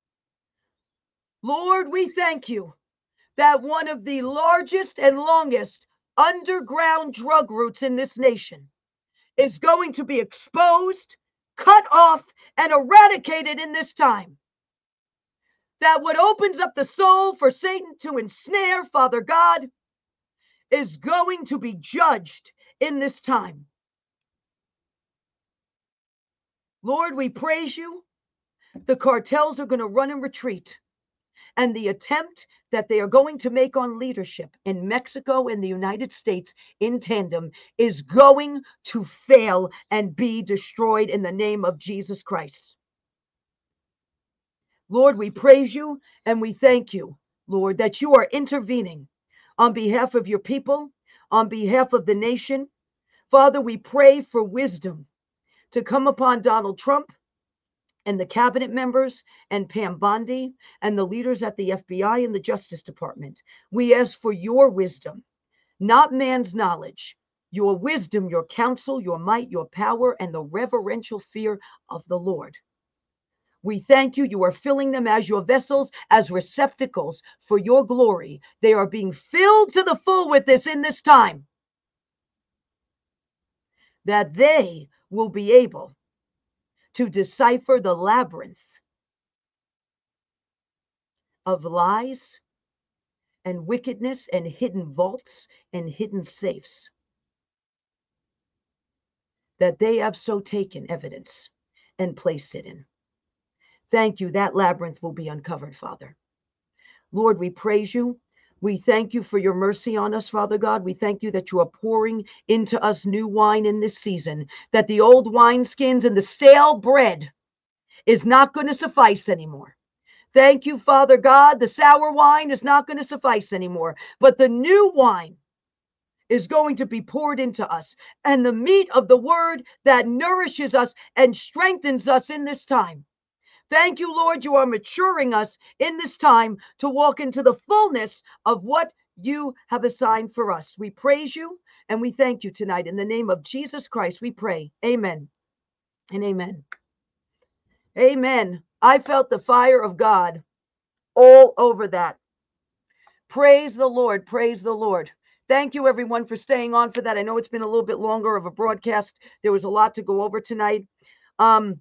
Lord, we thank you that one of the largest and longest underground drug routes in this nation is going to be exposed, cut off, and eradicated in this time. That what opens up the soul for Satan to ensnare, Father God, is going to be judged in this time. Lord, we praise you. The cartels are going to run and retreat. And the attempt that they are going to make on leadership in Mexico and the United States in tandem is going to fail and be destroyed in the name of Jesus Christ. Lord, we praise you and we thank you, Lord, that you are intervening on behalf of your people, on behalf of the nation. Father, we pray for wisdom to come upon Donald Trump and the cabinet members and Pam Bondi and the leaders at the F B I and the Justice Department. We ask for your wisdom, not man's knowledge, your wisdom, your counsel, your might, your power, and the reverential fear of the Lord. We thank you. You are filling them as your vessels, as receptacles for your glory. They are being filled to the full with this in this time, that they will be able to decipher the labyrinth of lies and wickedness and hidden vaults and hidden safes, that they have so taken evidence and placed it in. Thank you. That labyrinth will be uncovered, Father. Lord, we praise you. We thank you for your mercy on us, Father God. We thank you that you are pouring into us new wine in this season, that the old wineskins and the stale bread is not going to suffice anymore. Thank you, Father God. The sour wine is not going to suffice anymore, but the new wine is going to be poured into us, and the meat of the word that nourishes us and strengthens us in this time. Thank you, Lord. You are maturing us in this time to walk into the fullness of what you have assigned for us. We praise you and we thank you tonight. In the name of Jesus Christ, we pray. Amen and amen. Amen. I felt the fire of God all over that. Praise the Lord. Praise the Lord. Thank you, everyone, for staying on for that. I know it's been a little bit longer of a broadcast. There was a lot to go over tonight. Um,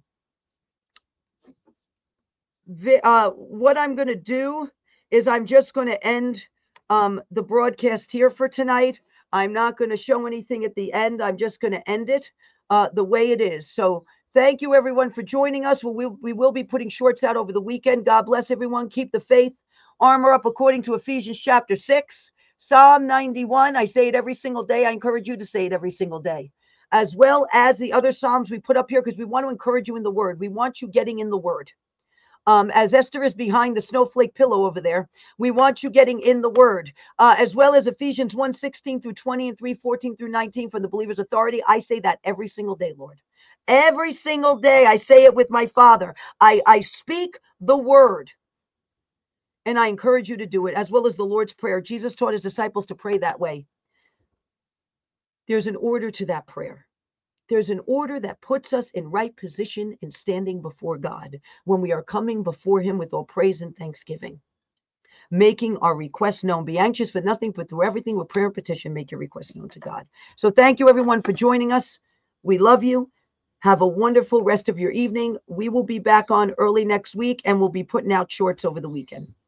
the, uh, what I'm going to do is I'm just going to end um, the broadcast here for tonight. I'm not going to show anything at the end. I'm just going to end it uh, the way it is. So thank you, everyone, for joining us. Well, we, we will be putting shorts out over the weekend. God bless everyone. Keep the faith. Armor up according to Ephesians chapter six. Psalm ninety-one. I say it every single day. I encourage you to say it every single day, as well as the other Psalms we put up here, because we want to encourage you in the word. We want you getting in the word. Um, as Esther is behind the snowflake pillow over there, we want you getting in the word, uh, as well as Ephesians one sixteen through twenty and three fourteen through nineteen from the believer's authority. I say that every single day, Lord. Every single day I say it with my Father. I, I speak the word. And I encourage you to do it, as well as the Lord's Prayer. Jesus taught his disciples to pray that way. There's an order to that prayer. There's an order that puts us in right position in standing before God when we are coming before him with all praise and thanksgiving, making our requests known. Be anxious for nothing, but through everything with prayer and petition, make your requests known to God. So thank you, everyone, for joining us. We love you. Have a wonderful rest of your evening. We will be back on early next week, and we'll be putting out shorts over the weekend.